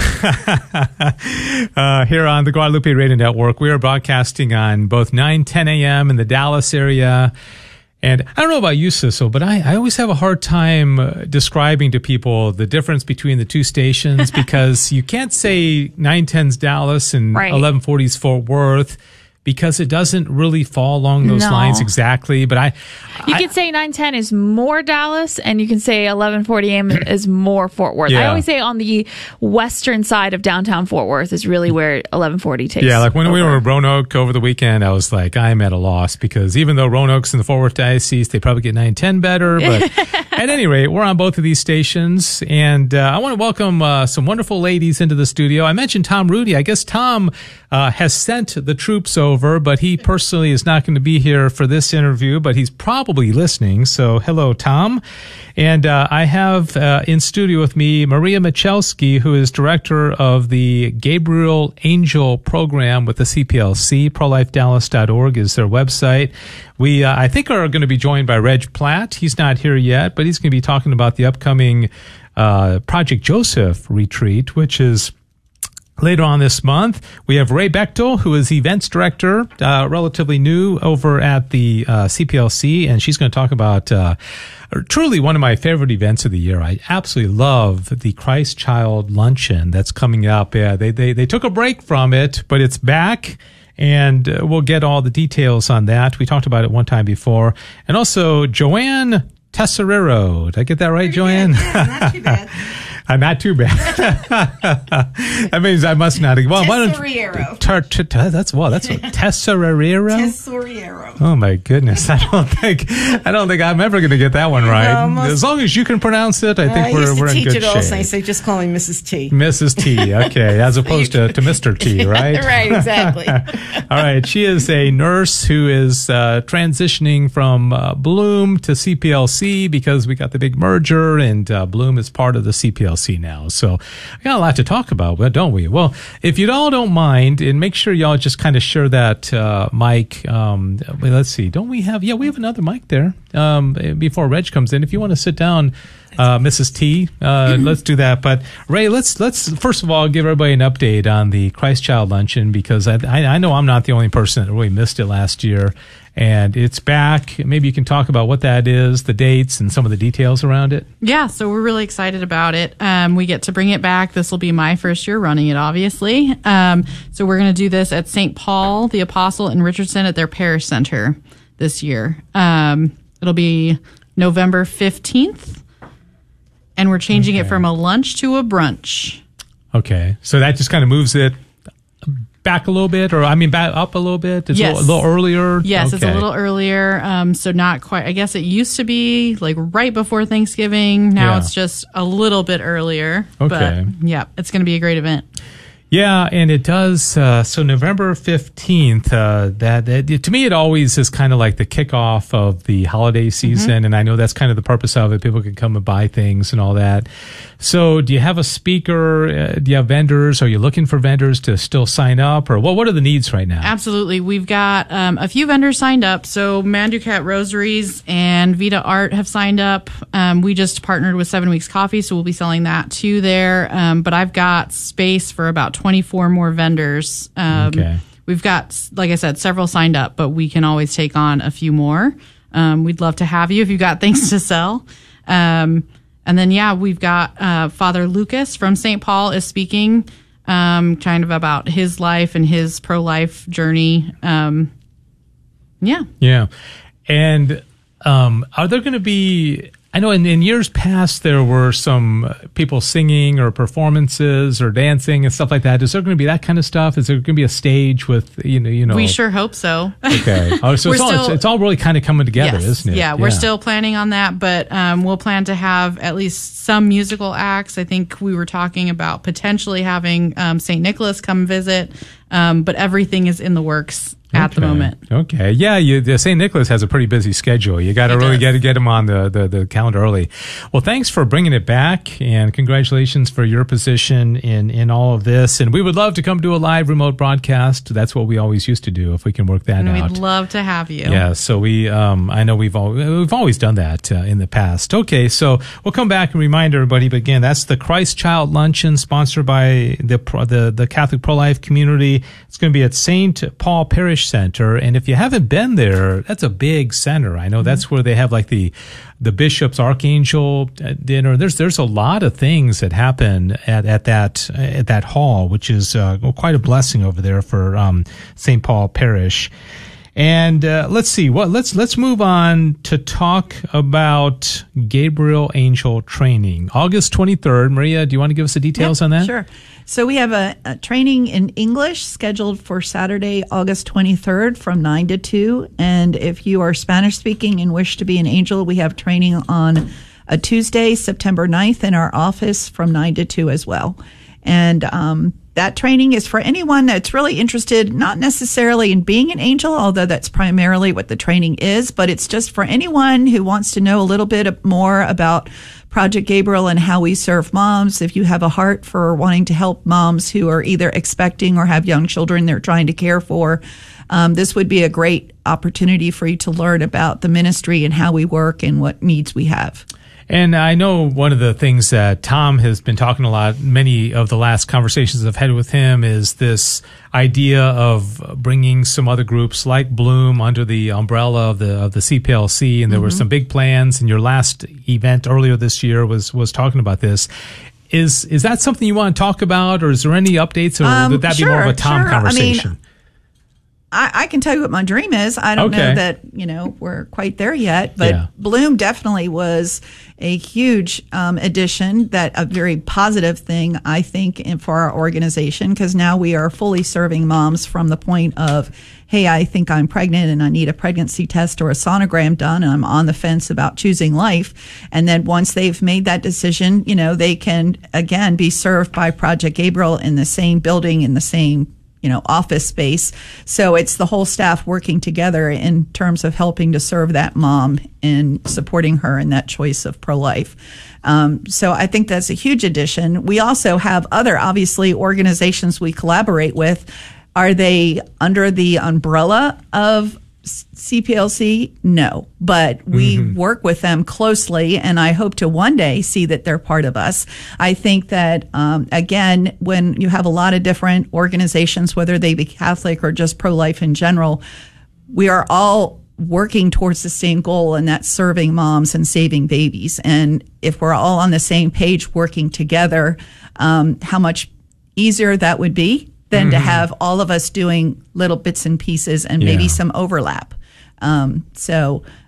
uh, here on the Guadalupe Radio Network. We are broadcasting on both nine, ten a.m. in the Dallas area. And I don't know about you, Sissel, but I, I always have a hard time uh, describing to people the difference between the two stations because you can't say nine ten's Dallas and
right.
eleven forty's Fort Worth, because it doesn't really fall along those
no.
lines exactly. But I,
you
I,
can say nine ten is more Dallas, and you can say eleven forty a.m. is more Fort Worth.
Yeah.
I always say on the western side of downtown Fort Worth is really where eleven forty takes.
Yeah, like when
over.
we were in Roanoke over the weekend, I was like, I'm at a loss because even though Roanoke's in the Fort Worth Diocese, they probably get nine ten better. But at any rate, we're on both of these stations, and uh, I want to welcome uh, some wonderful ladies into the studio. I mentioned Tom Rudy. I guess Tom uh, has sent the troops over, but he personally is not going to be here for this interview, but he's probably listening. So hello, Tom. And uh, I have uh, in studio with me Maria Michalski, who is director of the Gabriel Angel program with the C P L C. pro life dallas dot org is their website. We, uh, I think, are going to be joined by Reg Platt. He's not here yet, but he's going to be talking about the upcoming uh, Project Joseph retreat, which is later on this month. We have Ray Bechtel, who is events director, uh, relatively new over at the uh, C P L C, and she's going to talk about uh, truly one of my favorite events of the year. I absolutely love the Christ Child Luncheon that's coming up. Yeah, they they they took a break from it, but it's back. And uh, we'll get all the details on that. We talked about it one time before. And also, Joanne Tesserero. Did I get that right, Pretty Joanne?
Good. Yeah, not too bad.
I'm not too bad. That means I must not. Well,
Tesoriero.
Tar, tar, tar, that's well. That's what Tesoriero.
Tesoriero.
Oh my goodness! I don't think I don't think I'm ever going to get that one right. Almost. As long as you can pronounce it, I think
uh,
we're we're in good shape.
I used to teach it also, so just call me Missus T.
Missus T. Okay, as opposed to, to Mister T. Right?
Right. Exactly.
All right. She is a nurse who is uh, transitioning from uh, Bloom to C P L C because we got the big merger, and uh, Bloom is part of the C P L C now. So I got a lot to talk about, don't we? Well, if you all don't mind, and make sure y'all just kind of share that uh, mic. Um, let's see. Don't we have? Yeah, we have another mic there. Um, before Reg comes in, if you want to sit down, uh, Missus T, uh, let's do that. But Ray, let's let's first of all give everybody an update on the Christ Child Luncheon, because I I, I know I'm not the only person that really missed it last year. And it's back. Maybe you can talk about what that is, the dates, and some of the details around it.
Yeah, so we're really excited about it. Um, we get to bring it back. This will be my first year running it, obviously. Um, so we're going to do this at Saint Paul, the Apostle, and Richardson at their parish center this year. Um, it'll be November fifteenth and we're changing
Okay.
it from a lunch to a brunch.
Okay. So that just kind of moves it back a little bit, or I mean, back up a little bit. It's
Yes.
a, little, a little earlier.
Yes, it's a
Okay.
little earlier. Um, so not quite. I guess it used to be like right before Thanksgiving. Now
Yeah.
it's just a little bit earlier.
Okay.
But yeah, it's going to be a great event.
Yeah, and it does. Uh, so November fifteenth, uh, that, that to me, it always is kind of like the kickoff of the holiday season.
Mm-hmm.
And I know that's kind of the purpose of it. People can come and buy things and all that. So do you have a speaker? Uh, do you have vendors? Are you looking for vendors to still sign up? Or what, what are the needs right now?
Absolutely. We've got um, a few vendors signed up. So Manducat Rosaries and Vita Art have signed up. Um, we just partnered with Seven Weeks Coffee, so we'll be selling that too there. Um, but I've got space for about twenty-four more vendors. Um,
Okay.
We've got, like I said, several signed up, but we can always take on a few more. Um, we'd love to have you if you've got things to sell. Um, and then, yeah, we've got uh, Father Lucas from Saint Paul is speaking um, kind of about his life and his pro-life journey. Um, yeah.
Yeah. And um, are there going to be, I know in, in years past there were some people singing or performances or dancing and stuff like that. Is there going to be that kind of stuff? Is there going to be a stage with, you know, you know?
We sure hope so.
Okay. Oh, so
We're
it's all, it's,
still-
it's all really kind of coming together,
Yes.
isn't it?
Yeah, we're still planning on that, but um, we'll plan to have at least some musical acts. I think we were talking about potentially having um, Saint Nicholas come visit, um, but everything is in the works at the
Okay.
moment.
Okay. Yeah, you, the Saint Nicholas has a pretty busy schedule. You got to
It
really
does.
get to get him on the, the, the calendar early. Well, thanks for bringing it back, and congratulations for your position in, in all of this. And we would love to come do a live remote broadcast. That's what we always used to do if we can work that
And
out.
we'd love to have you.
Yeah, so we, um, I know we've al- we've always done that uh, in the past. Okay, so we'll come back and remind everybody. But again, that's the Christ Child Luncheon sponsored by the pro- the the Catholic Pro Life community. It's going to be at Saint Paul Parish Center, and if you haven't been there, that's a big center. I know that's where they have like the the bishop's archangel dinner. There's there's a lot of things that happen at, at that at that hall, which is uh, quite a blessing over there for um, Saint Paul Parish. And uh, let's see what let's let's move on to talk about Gabriel Angel training. August twenty-third. Maria, do you want to give us the details
Yep,
on that?
Sure. So we have a, a training in English scheduled for Saturday, August twenty-third from nine to two. And if you are Spanish speaking and wish to be an angel, we have training on a Tuesday, September ninth in our office from nine to two as well. And um, that training is for anyone that's really interested, not necessarily in being an angel, although that's primarily what the training is, but it's just for anyone who wants to know a little bit more about Project Gabriel and how we serve moms. If you have a heart for wanting to help moms who are either expecting or have young children they're trying to care for, um, this would be a great opportunity for you to learn about the ministry and how we work and what needs we have.
And I know one of the things that Tom has been talking a lot, many of the last conversations I've had with him, is this idea of bringing some other groups like Bloom under the umbrella of the of the C P L C. And there
Mhm.
were some big plans. And your last event earlier this year was was talking about this. Is is that something you want to talk about, or is there any updates, or
Um,
would that be more of
sure,
a Tom
sure. I mean,
conversation?
I, I can tell you what my dream is. I don't
Okay.
know that, you know, we're quite there yet, but
Yeah.
Bloom definitely was a huge um, addition, that a very positive thing, I think, in, for our organization, because now we are fully serving moms from the point of, hey, I think I'm pregnant and I need a pregnancy test or a sonogram done, and I'm on the fence about choosing life. And then once they've made that decision, you know, they can, again, be served by Project Gabriel in the same building, in the same you know, office space. So it's the whole staff working together in terms of helping to serve that mom and supporting her in that choice of pro-life. Um, so I think that's a huge addition. We also have other, obviously, organizations we collaborate with. Are they under the umbrella of C P L C? No, but we
Mhm.
work with them closely, and I hope to one day see that they're part of us. I think that, um, again, when you have a lot of different organizations, whether they be Catholic or just pro-life in general, we are all working towards the same goal, and that's serving moms and saving babies. And if we're all on the same page working together, um, how much easier that would be than to
Mhm.
have all of us doing little bits and pieces and maybe
Yeah.
some overlap. Um, so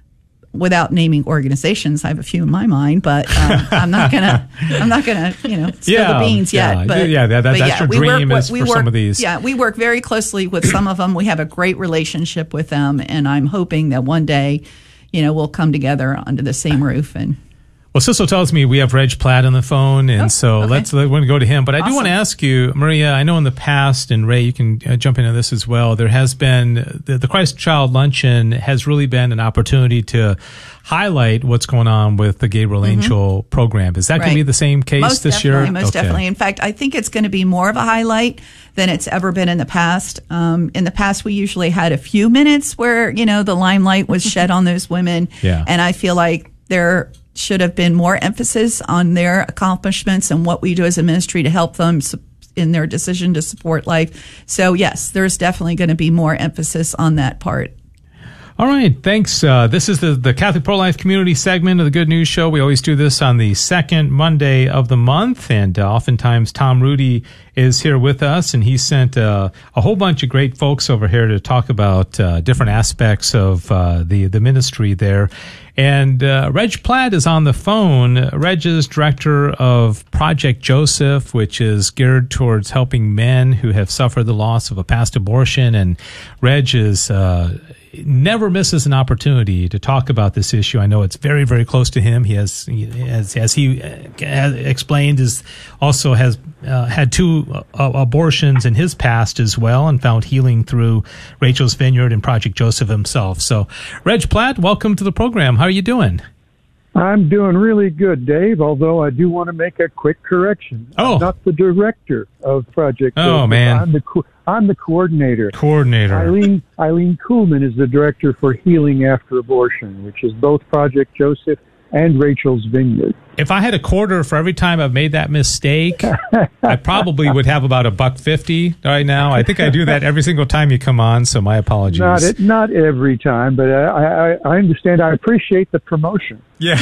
without naming organizations, I have a few in my mind, but um, I'm not gonna, I'm not gonna, you know, spill
Yeah,
the beans yet.
yeah.
But
Yeah, that- that-
but
that's your
we
dream
work,
is
we
for
work,
some of these.
Yeah, we work very closely with some of them. We have a great relationship with them, and I'm hoping that one day, you know, we'll come together under the same roof. And
Well, Cecil tells me we have Reg Platt on the phone, and
Oh,
so
okay.
let's let, we're going to go to him. But I do
Awesome.
want to ask you, Maria, I know in the past, and Ray, you can uh, jump into this as well, there has been, the, the Christ Child Luncheon has really been an opportunity to highlight what's going on with the Gabriel Angel program. Is that going to
Right.
be the same case
most
this
definitely,
year?
Most
Okay.
definitely. In fact, I think it's going to be more of a highlight than it's ever been in the past. Um, in the past, we usually had a few minutes where, you know, the limelight was shed on those women.
Yeah.
And I feel like there should have been more emphasis on their accomplishments and what we do as a ministry to help them su- in their decision to support life. So, yes, there's definitely going to be more emphasis on that part.
All right, thanks. Uh, this is the, the Catholic Pro-Life Community segment of the Good News Show. We always do this on the second Monday of the month, and uh, oftentimes Tom Rudy is here with us, and he sent uh, a whole bunch of great folks over here to talk about uh, different aspects of uh, the, the ministry there. And uh, Reg Platt is on the phone. Reg is director of Project Joseph, which is geared towards helping men who have suffered the loss of a past abortion. And Reg is uh, never misses an opportunity to talk about this issue. I know it's very, very close to him. He has, as, as he has explained, is also has uh, had two uh, abortions in his past as well, and found healing through Rachel's Vineyard and Project Joseph himself. So, Reg Platt, welcome to the program. How are you doing?
I'm doing really good, Dave, although I do want to make a quick correction.
Oh.
I'm not the director of Project
Oh,
Joseph.
man.
I'm the, co- I'm the coordinator.
Coordinator.
Eileen, Eileen Kuhlman is the director for Healing After Abortion, which is both Project Joseph and Rachel's Vineyard.
If I had a quarter for every time I've made that mistake, I probably would have about a buck fifty right now. I think I do that every single time you come on, so my apologies.
Not it, not every time, but I, I, I understand. I appreciate the promotion.
Yeah.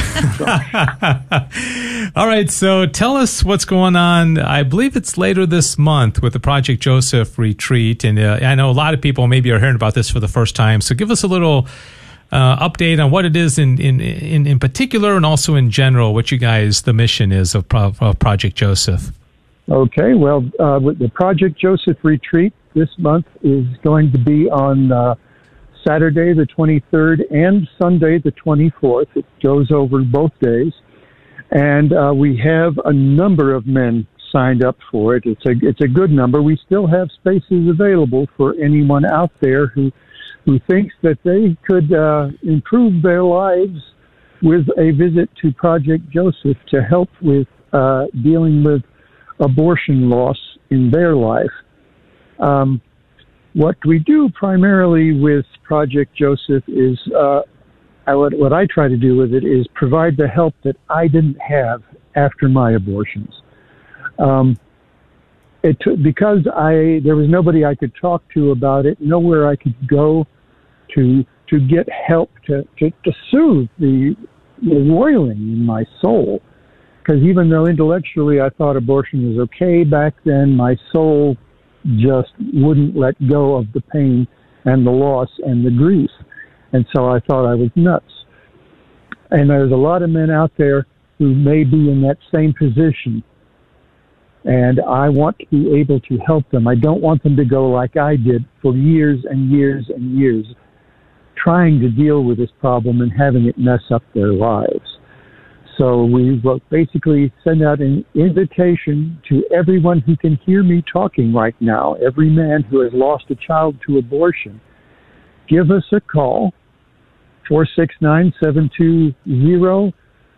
All right. So tell us what's going on. I believe it's later this month with the Project Joseph retreat. And uh, I know a lot of people maybe are hearing about this for the first time. So give us a little uh, update on what it is in, in, in, in particular, and also in general, what you guys, the mission is of, Pro- of Project Joseph.
Okay. Well, uh, with the Project Joseph retreat this month is going to be on uh, Saturday the twenty-third and Sunday the twenty-fourth. It goes over both days. And uh, we have a number of men signed up for it. It's a it's a good number. We still have spaces available for anyone out there who who thinks that they could uh, improve their lives with a visit to Project Joseph to help with uh, dealing with abortion loss in their life. Um, what we do primarily with Project Joseph is uh, I, what, what I try to do with it is provide the help that I didn't have after my abortions. Um, it took, because I there was nobody I could talk to about it, nowhere I could go to to get help to to, to soothe the, the roiling in my soul. Because even though intellectually I thought abortion was okay back then, my soul just wouldn't let go of the pain and the loss and the grief. And so I thought I was nuts. And there's a lot of men out there who may be in that same position. And I want to be able to help them. I don't want them to go like I did for years and years and years, trying to deal with this problem and having it mess up their lives. So we will basically send out an invitation to everyone who can hear me talking right now, every man who has lost a child to abortion. Give us a call, four six nine, seven two zero,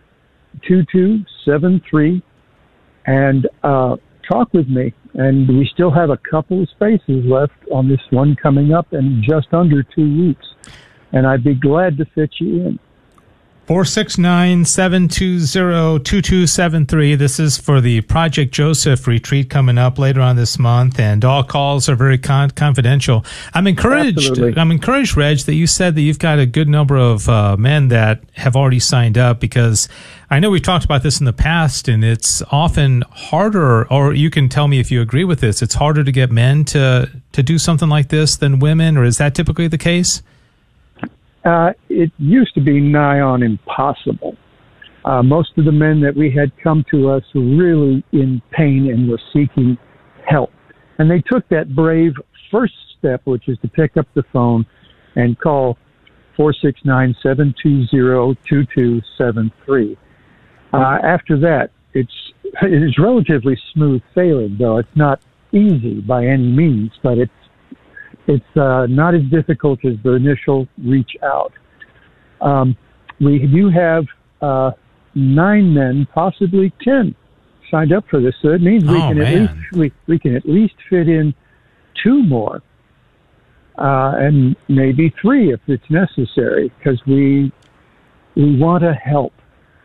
two two seven three, and uh, talk with me. And we still have a couple of spaces left on this one coming up in just under two weeks. And I'd be glad to fit you in.
four six nine, seven two zero, two two seven three. This is for the Project Joseph retreat coming up later on this month, and all calls are very con- confidential. I'm encouraged.
Absolutely.
I'm encouraged, Reg, that you said that you've got a good number of uh, men that have already signed up, because I know we've talked about this in the past, and it's often harder, or you can tell me if you agree with this, it's harder to get men to, to do something like this than women, or is that typically the case?
uh, it used to be nigh on impossible. Uh, most of the men that we had come to us were really in pain and were seeking help. And they took that brave first step, which is to pick up the phone and call four six nine, seven two zero, two two seven three. Uh, after that, it's it is relatively smooth sailing, though it's not easy by any means, but it's it's uh, not as difficult as the initial reach out. Um, we do have uh, nine men, possibly ten, signed up for this, so it means we
Oh,
can at
man.
least we, we can at least fit in two more, uh, and maybe three if it's necessary, because we we want to help.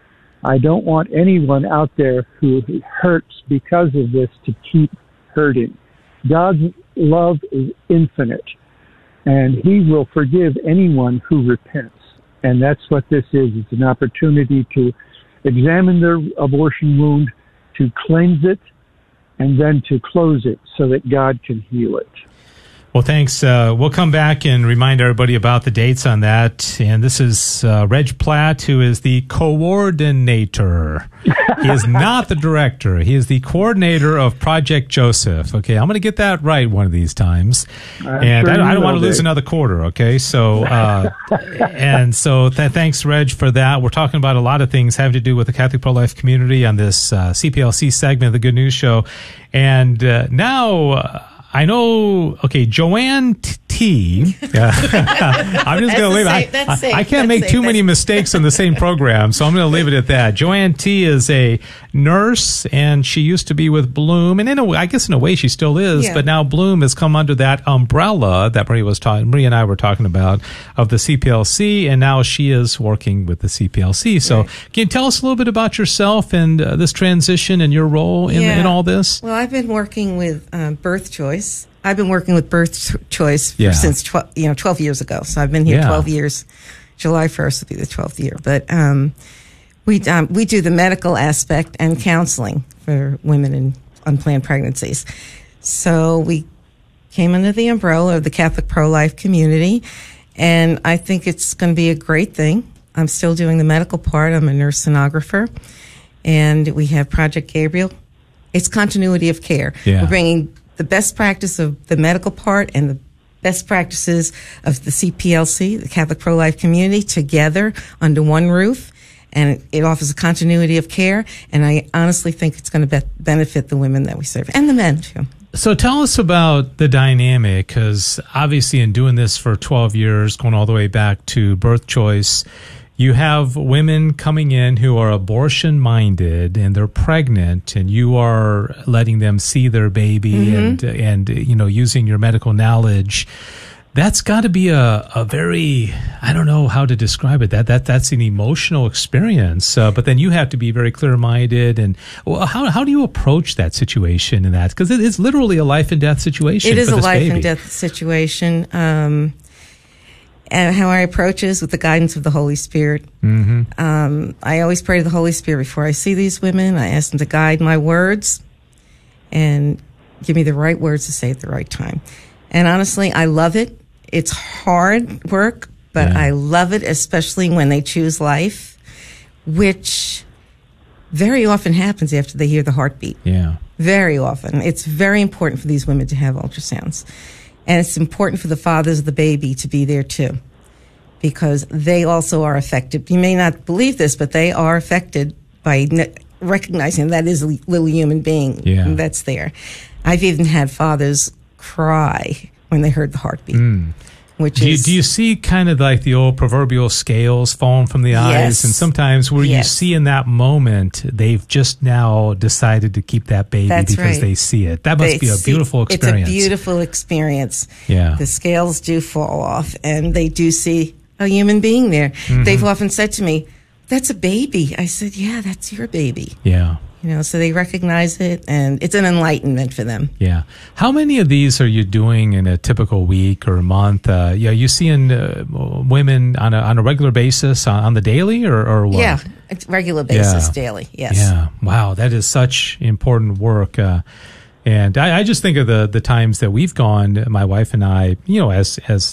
I don't want anyone out there who hurts because of this to keep hurting. God's love is infinite, and He will forgive anyone who repents. And that's what this is. It's an opportunity to examine their abortion wound, to cleanse it, and then to close it so that God can heal it.
Well, thanks. Uh, we'll come back and remind everybody about the dates on that. And this is uh, Reg Platt, who is the coordinator. He is not the director. He is the coordinator of Project Joseph. Okay, I'm going to get that right one of these times.
I'm
and
sure
I, I
you
don't want to
will,
lose
Dave.
another quarter, okay? So, uh, and so th- thanks, Reg, for that. We're talking about a lot of things having to do with the Catholic pro-life community on this uh, C P L C segment of the Good News Show. And uh, now... Uh, I know, okay, Joanne T. Uh, I'm just going to leave it. I, I, I can't make too many mistakes in the same program, so I'm going to leave it at that. Joanne T. is a nurse, and she used to be with Bloom, and in a way, I guess in a way she still is,
Yeah.
but now Bloom has come under that umbrella that Maria was talking, Maria and I were talking about, of the C P L C, and now she is working with the C P L C. So
Right.
can you tell us a little bit about yourself and uh, this transition and your role in,
Yeah.
in all this?
Well, I've been working with um, Birth Choice. I've been working with Birth Choice for,
Yeah.
since twelve, you know, twelve years ago. So I've been here
Yeah.
twelve years. July first will be the twelfth year. But um, we um, we do the medical aspect and counseling for women in unplanned pregnancies. So we came under the umbrella of the Catholic pro-life community, and I think it's going to be a great thing. I'm still doing the medical part. I'm a nurse sonographer, and we have Project Gabriel. It's continuity of care.
Yeah.
We're bringing the best practice of the medical part and the best practices of the C P L C, the Catholic pro-life community, together under one roof. And it, it offers a continuity of care. And I honestly think it's going to be- benefit the women that we serve and the men, too.
So tell us about the dynamic, because obviously in doing this for twelve years, going all the way back to Birth Choice, you have women coming in who are abortion-minded and they're pregnant, and you are letting them see their baby
Mm-hmm.
and, and you know, using your medical knowledge. That's got to be a, a very, I don't know how to describe it. That that that's an emotional experience. Uh, but then you have to be very clear-minded. And well, how how do you approach that situation in that? Because it is literally a life and death situation.
It is
for
a
this
life
baby.
and death situation. Um, and how I approach is with the guidance of the Holy Spirit.
Mm-hmm.
Um, I always pray to the Holy Spirit before I see these women. I ask them to guide my words and give me the right words to say at the right time. And honestly, I love it. It's hard work, but
Yeah.
I love it, especially when they choose life, which very often happens after they hear the heartbeat.
Yeah.
Very often. It's very important for these women to have ultrasounds. And it's important for the fathers of the baby to be there too, because they also are affected. You may not believe this, but they are affected by ne- recognizing that is a little human being
Yeah.
that's there. I've even had fathers cry when they heard the heartbeat,
Mm.
which
Do you,
is...
do you see kind of like the old proverbial scales falling from the eyes?
Yes.
And sometimes where you
Yes.
see in that moment, they've just now decided to keep that baby
That's
because
right.
they see it. That must
They
be a
see-
beautiful experience.
It's a beautiful experience.
Yeah.
The scales do fall off, and they do see a human being there.
Mm-hmm.
They've often said to me, "That's a baby." I said, "Yeah, that's your baby."
Yeah.
You know, so they recognize it, and it's an enlightenment for them.
Yeah. How many of these are you doing in a typical week or month? Uh, yeah, you seeing uh, women on a on a regular basis on, on the daily or, or what?
Yeah, it's regular basis,
Yeah.
daily. Yes.
Yeah. Wow, that is such important work. Uh, and I, I just think of the the times that we've gone, my wife and I, you know, as as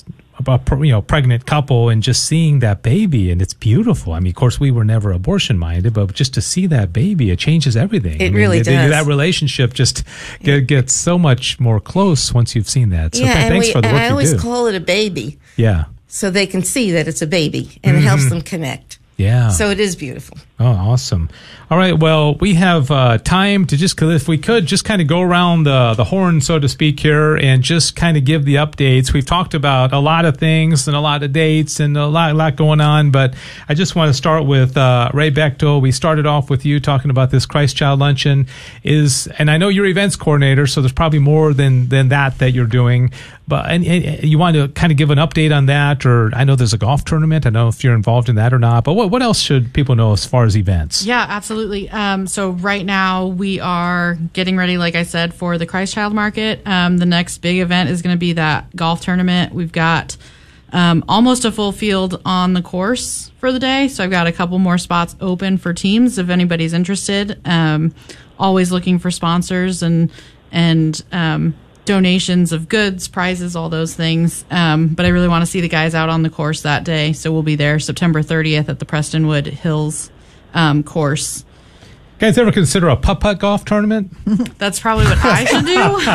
a you know pregnant couple and just seeing that baby, and it's beautiful. I mean, of course, we were never abortion minded, but just to see that baby, it changes everything.
It
I mean,
really
the,
does.
That relationship just get, gets so much more close once you've seen that. So
yeah,
th-
and
thanks
we,
for the
and
work
I
you
always
do.
call it a baby.
Yeah.
So they can see that it's a baby, and
Mm-hmm.
it helps them connect.
Yeah.
So it is beautiful.
Oh, awesome. All right. Well, we have uh, time to just, if we could, just kind of go around the, the horn, so to speak, here and just kind of give the updates. We've talked about a lot of things and a lot of dates and a lot, a lot going on, but I just want to start with uh, Ray Bechtel. We started off with you talking about this Christ Child Luncheon. Is, and I know you're events coordinator, so there's probably more than, than that that you're doing. But and, and you want to kind of give an update on that, or I know there's a golf tournament. I don't know if you're involved in that or not. But what what else should people know as far as events?
Yeah, absolutely. Um, so right now we are getting ready, like I said, for the Christ Child Market. Um, the next big event is going to be that golf tournament. We've got um, almost a full field on the course for the day. So I've got a couple more spots open for teams if anybody's interested. Um, always looking for sponsors and and um, donations of goods, prizes, all those things. Um, but I really want to see the guys out on the course that day. So we'll be there September thirtieth at the Prestonwood Hills um, course.
Guys ever consider a putt-putt golf tournament?
That's probably what I should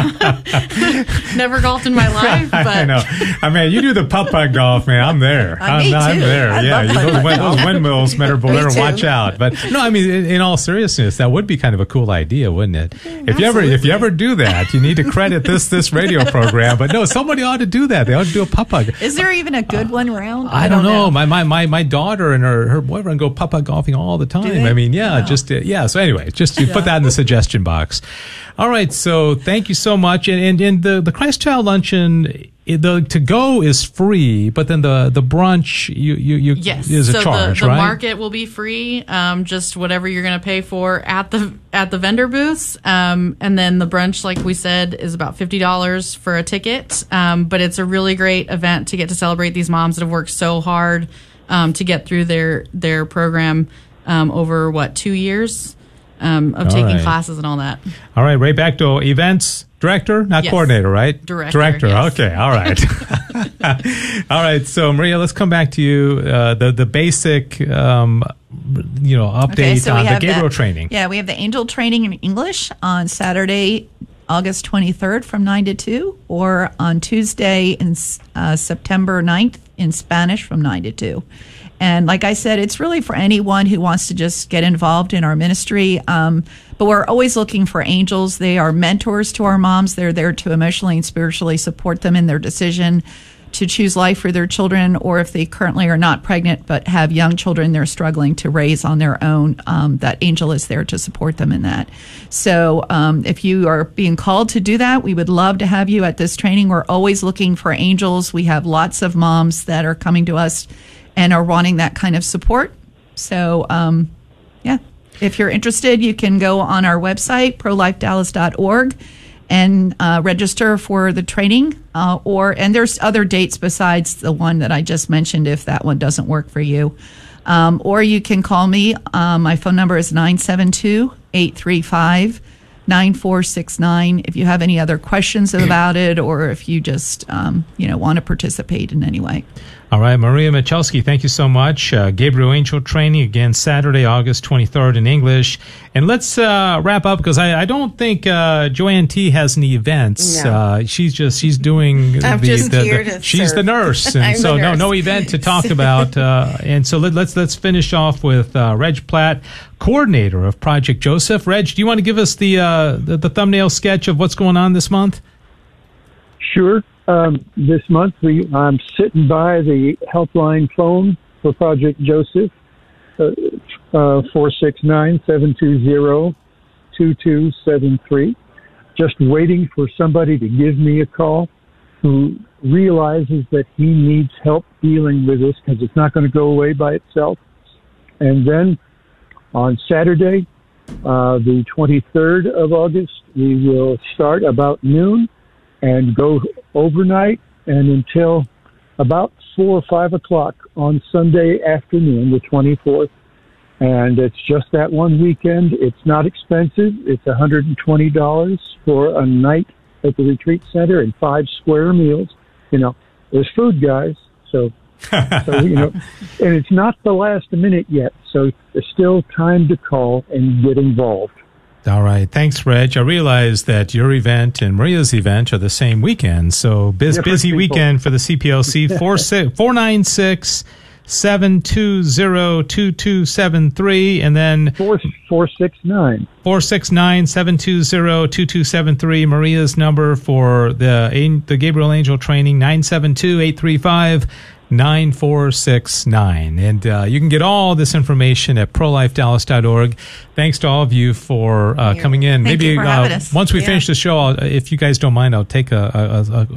do. Never golfed in my life, but
I know. I mean, you do the putt-putt golf, man. I'm there.
Uh,
I'm,
me
I'm
too.
there.
I
yeah,
love
you, those,
putt-putt
wind,
golf.
those windmills better,
Me
better
too.
watch out. But no, I mean, in, in all seriousness, that would be kind of a cool idea, wouldn't it? If you ever, if you ever do that, you need to credit this this radio program. But no, somebody ought to do that. They ought to do a putt-putt.
Is there even a good one around?
I don't know. My, my my my daughter and her, her boyfriend go putt-putt golfing all the time.
they?
I mean, yeah, just uh, yeah. So anyway, just you put that in the suggestion box. All right. So thank you so much. And and, and the the Christ Child Luncheon, it, the to go is free, but then the the brunch you you, you
yes,
is a
so
charge,
the, the
right?
market will be free. Um, just whatever you're going to pay for at the at the vendor booths. Um, and then the brunch, like we said, is about fifty dollars for a ticket. Um, but it's a really great event to get to celebrate these moms that have worked so hard um, to get through their their program um, over what two years. Um, of
All
taking
right.
classes and all that.
All right, Ray Bechtel, events director, not
Yes.
coordinator, right?
Director,
Director.
yes.
Okay. All right. All right. So Maria, let's come back to you. Uh, the the basic, um, you know, update
Okay, so we
on the
have
Gabriel
that-
training.
Yeah, we have the Angel training in English on Saturday, August twenty-third from nine to two, or on Tuesday in uh, September ninth in Spanish from nine to two. And like I said, it's really for anyone who wants to just get involved in our ministry. Um, but we're always looking for angels. They are mentors to our moms. They're there to emotionally and spiritually support them in their decision to choose life for their children, or if they currently are not pregnant but have young children they're struggling to raise on their own, um, that angel is there to support them in that. So um, if you are being called to do that, we would love to have you at this training. We're always looking for angels. We have lots of moms that are coming to us and are wanting that kind of support. So, um, yeah, if you're interested, you can go on our website, pro life dallas dot org, and uh, register for the training. Uh, or and there's other dates besides the one that I just mentioned if that one doesn't work for you. Um, or you can call me. Um, my phone number is nine seven two, eight three five, nine four six nine. If you have any other questions about it, or if you just um, you know want to participate in any way.
All right, Maria Michalski, thank you so much. Uh, Gabriel Angel training again Saturday, August twenty-third in English. And let's uh, wrap up because I, I don't think uh, Joanne T has any events.
No.
Uh, she's just she's doing
I'm
the,
just
the,
here
the
to
she's
serve.
the nurse, and
I'm
so
the
no
nurse.
no event to talk about. Uh, and so let, let's let's finish off with uh, Reg Platt, coordinator of Project Joseph. Reg, do you want to give us the uh, the, the thumbnail sketch of what's going on this month?
Sure. Um, this month, we, I'm sitting by the helpline phone for Project Joseph, uh, uh, four six nine, seven two zero, two two seven three, just waiting for somebody to give me a call who realizes that he needs help dealing with this because it's not going to go away by itself. And then on Saturday, uh, the twenty-third of August, we will start about noon and go overnight and until about four or five o'clock on Sunday afternoon, the twenty-fourth. And it's just that one weekend. It's not expensive. It's one hundred twenty dollars for a night at the retreat center and five square meals. You know, there's food, guys. So, so you know, and it's not the last minute yet. So there's still time to call and get involved.
All right. Thanks, Reg. I realize that your event and Maria's event are the same weekend. So biz, busy
people.
weekend for the C P L C. four nine six, seven two zero, two two seven three and then
four four six nine.
four six nine, seven two zero, two two seven three. Maria's number for the, the Gabriel Angel training, nine seven two, eight three five, nine four six nine. And uh, you can get all this information at pro life dallas dot org. Thanks to all of you for uh, coming in.
Thank
Maybe
you for
uh,
having us.
once we
Yeah.
finish the show, I'll, if you guys don't mind, I'll take a, a, a,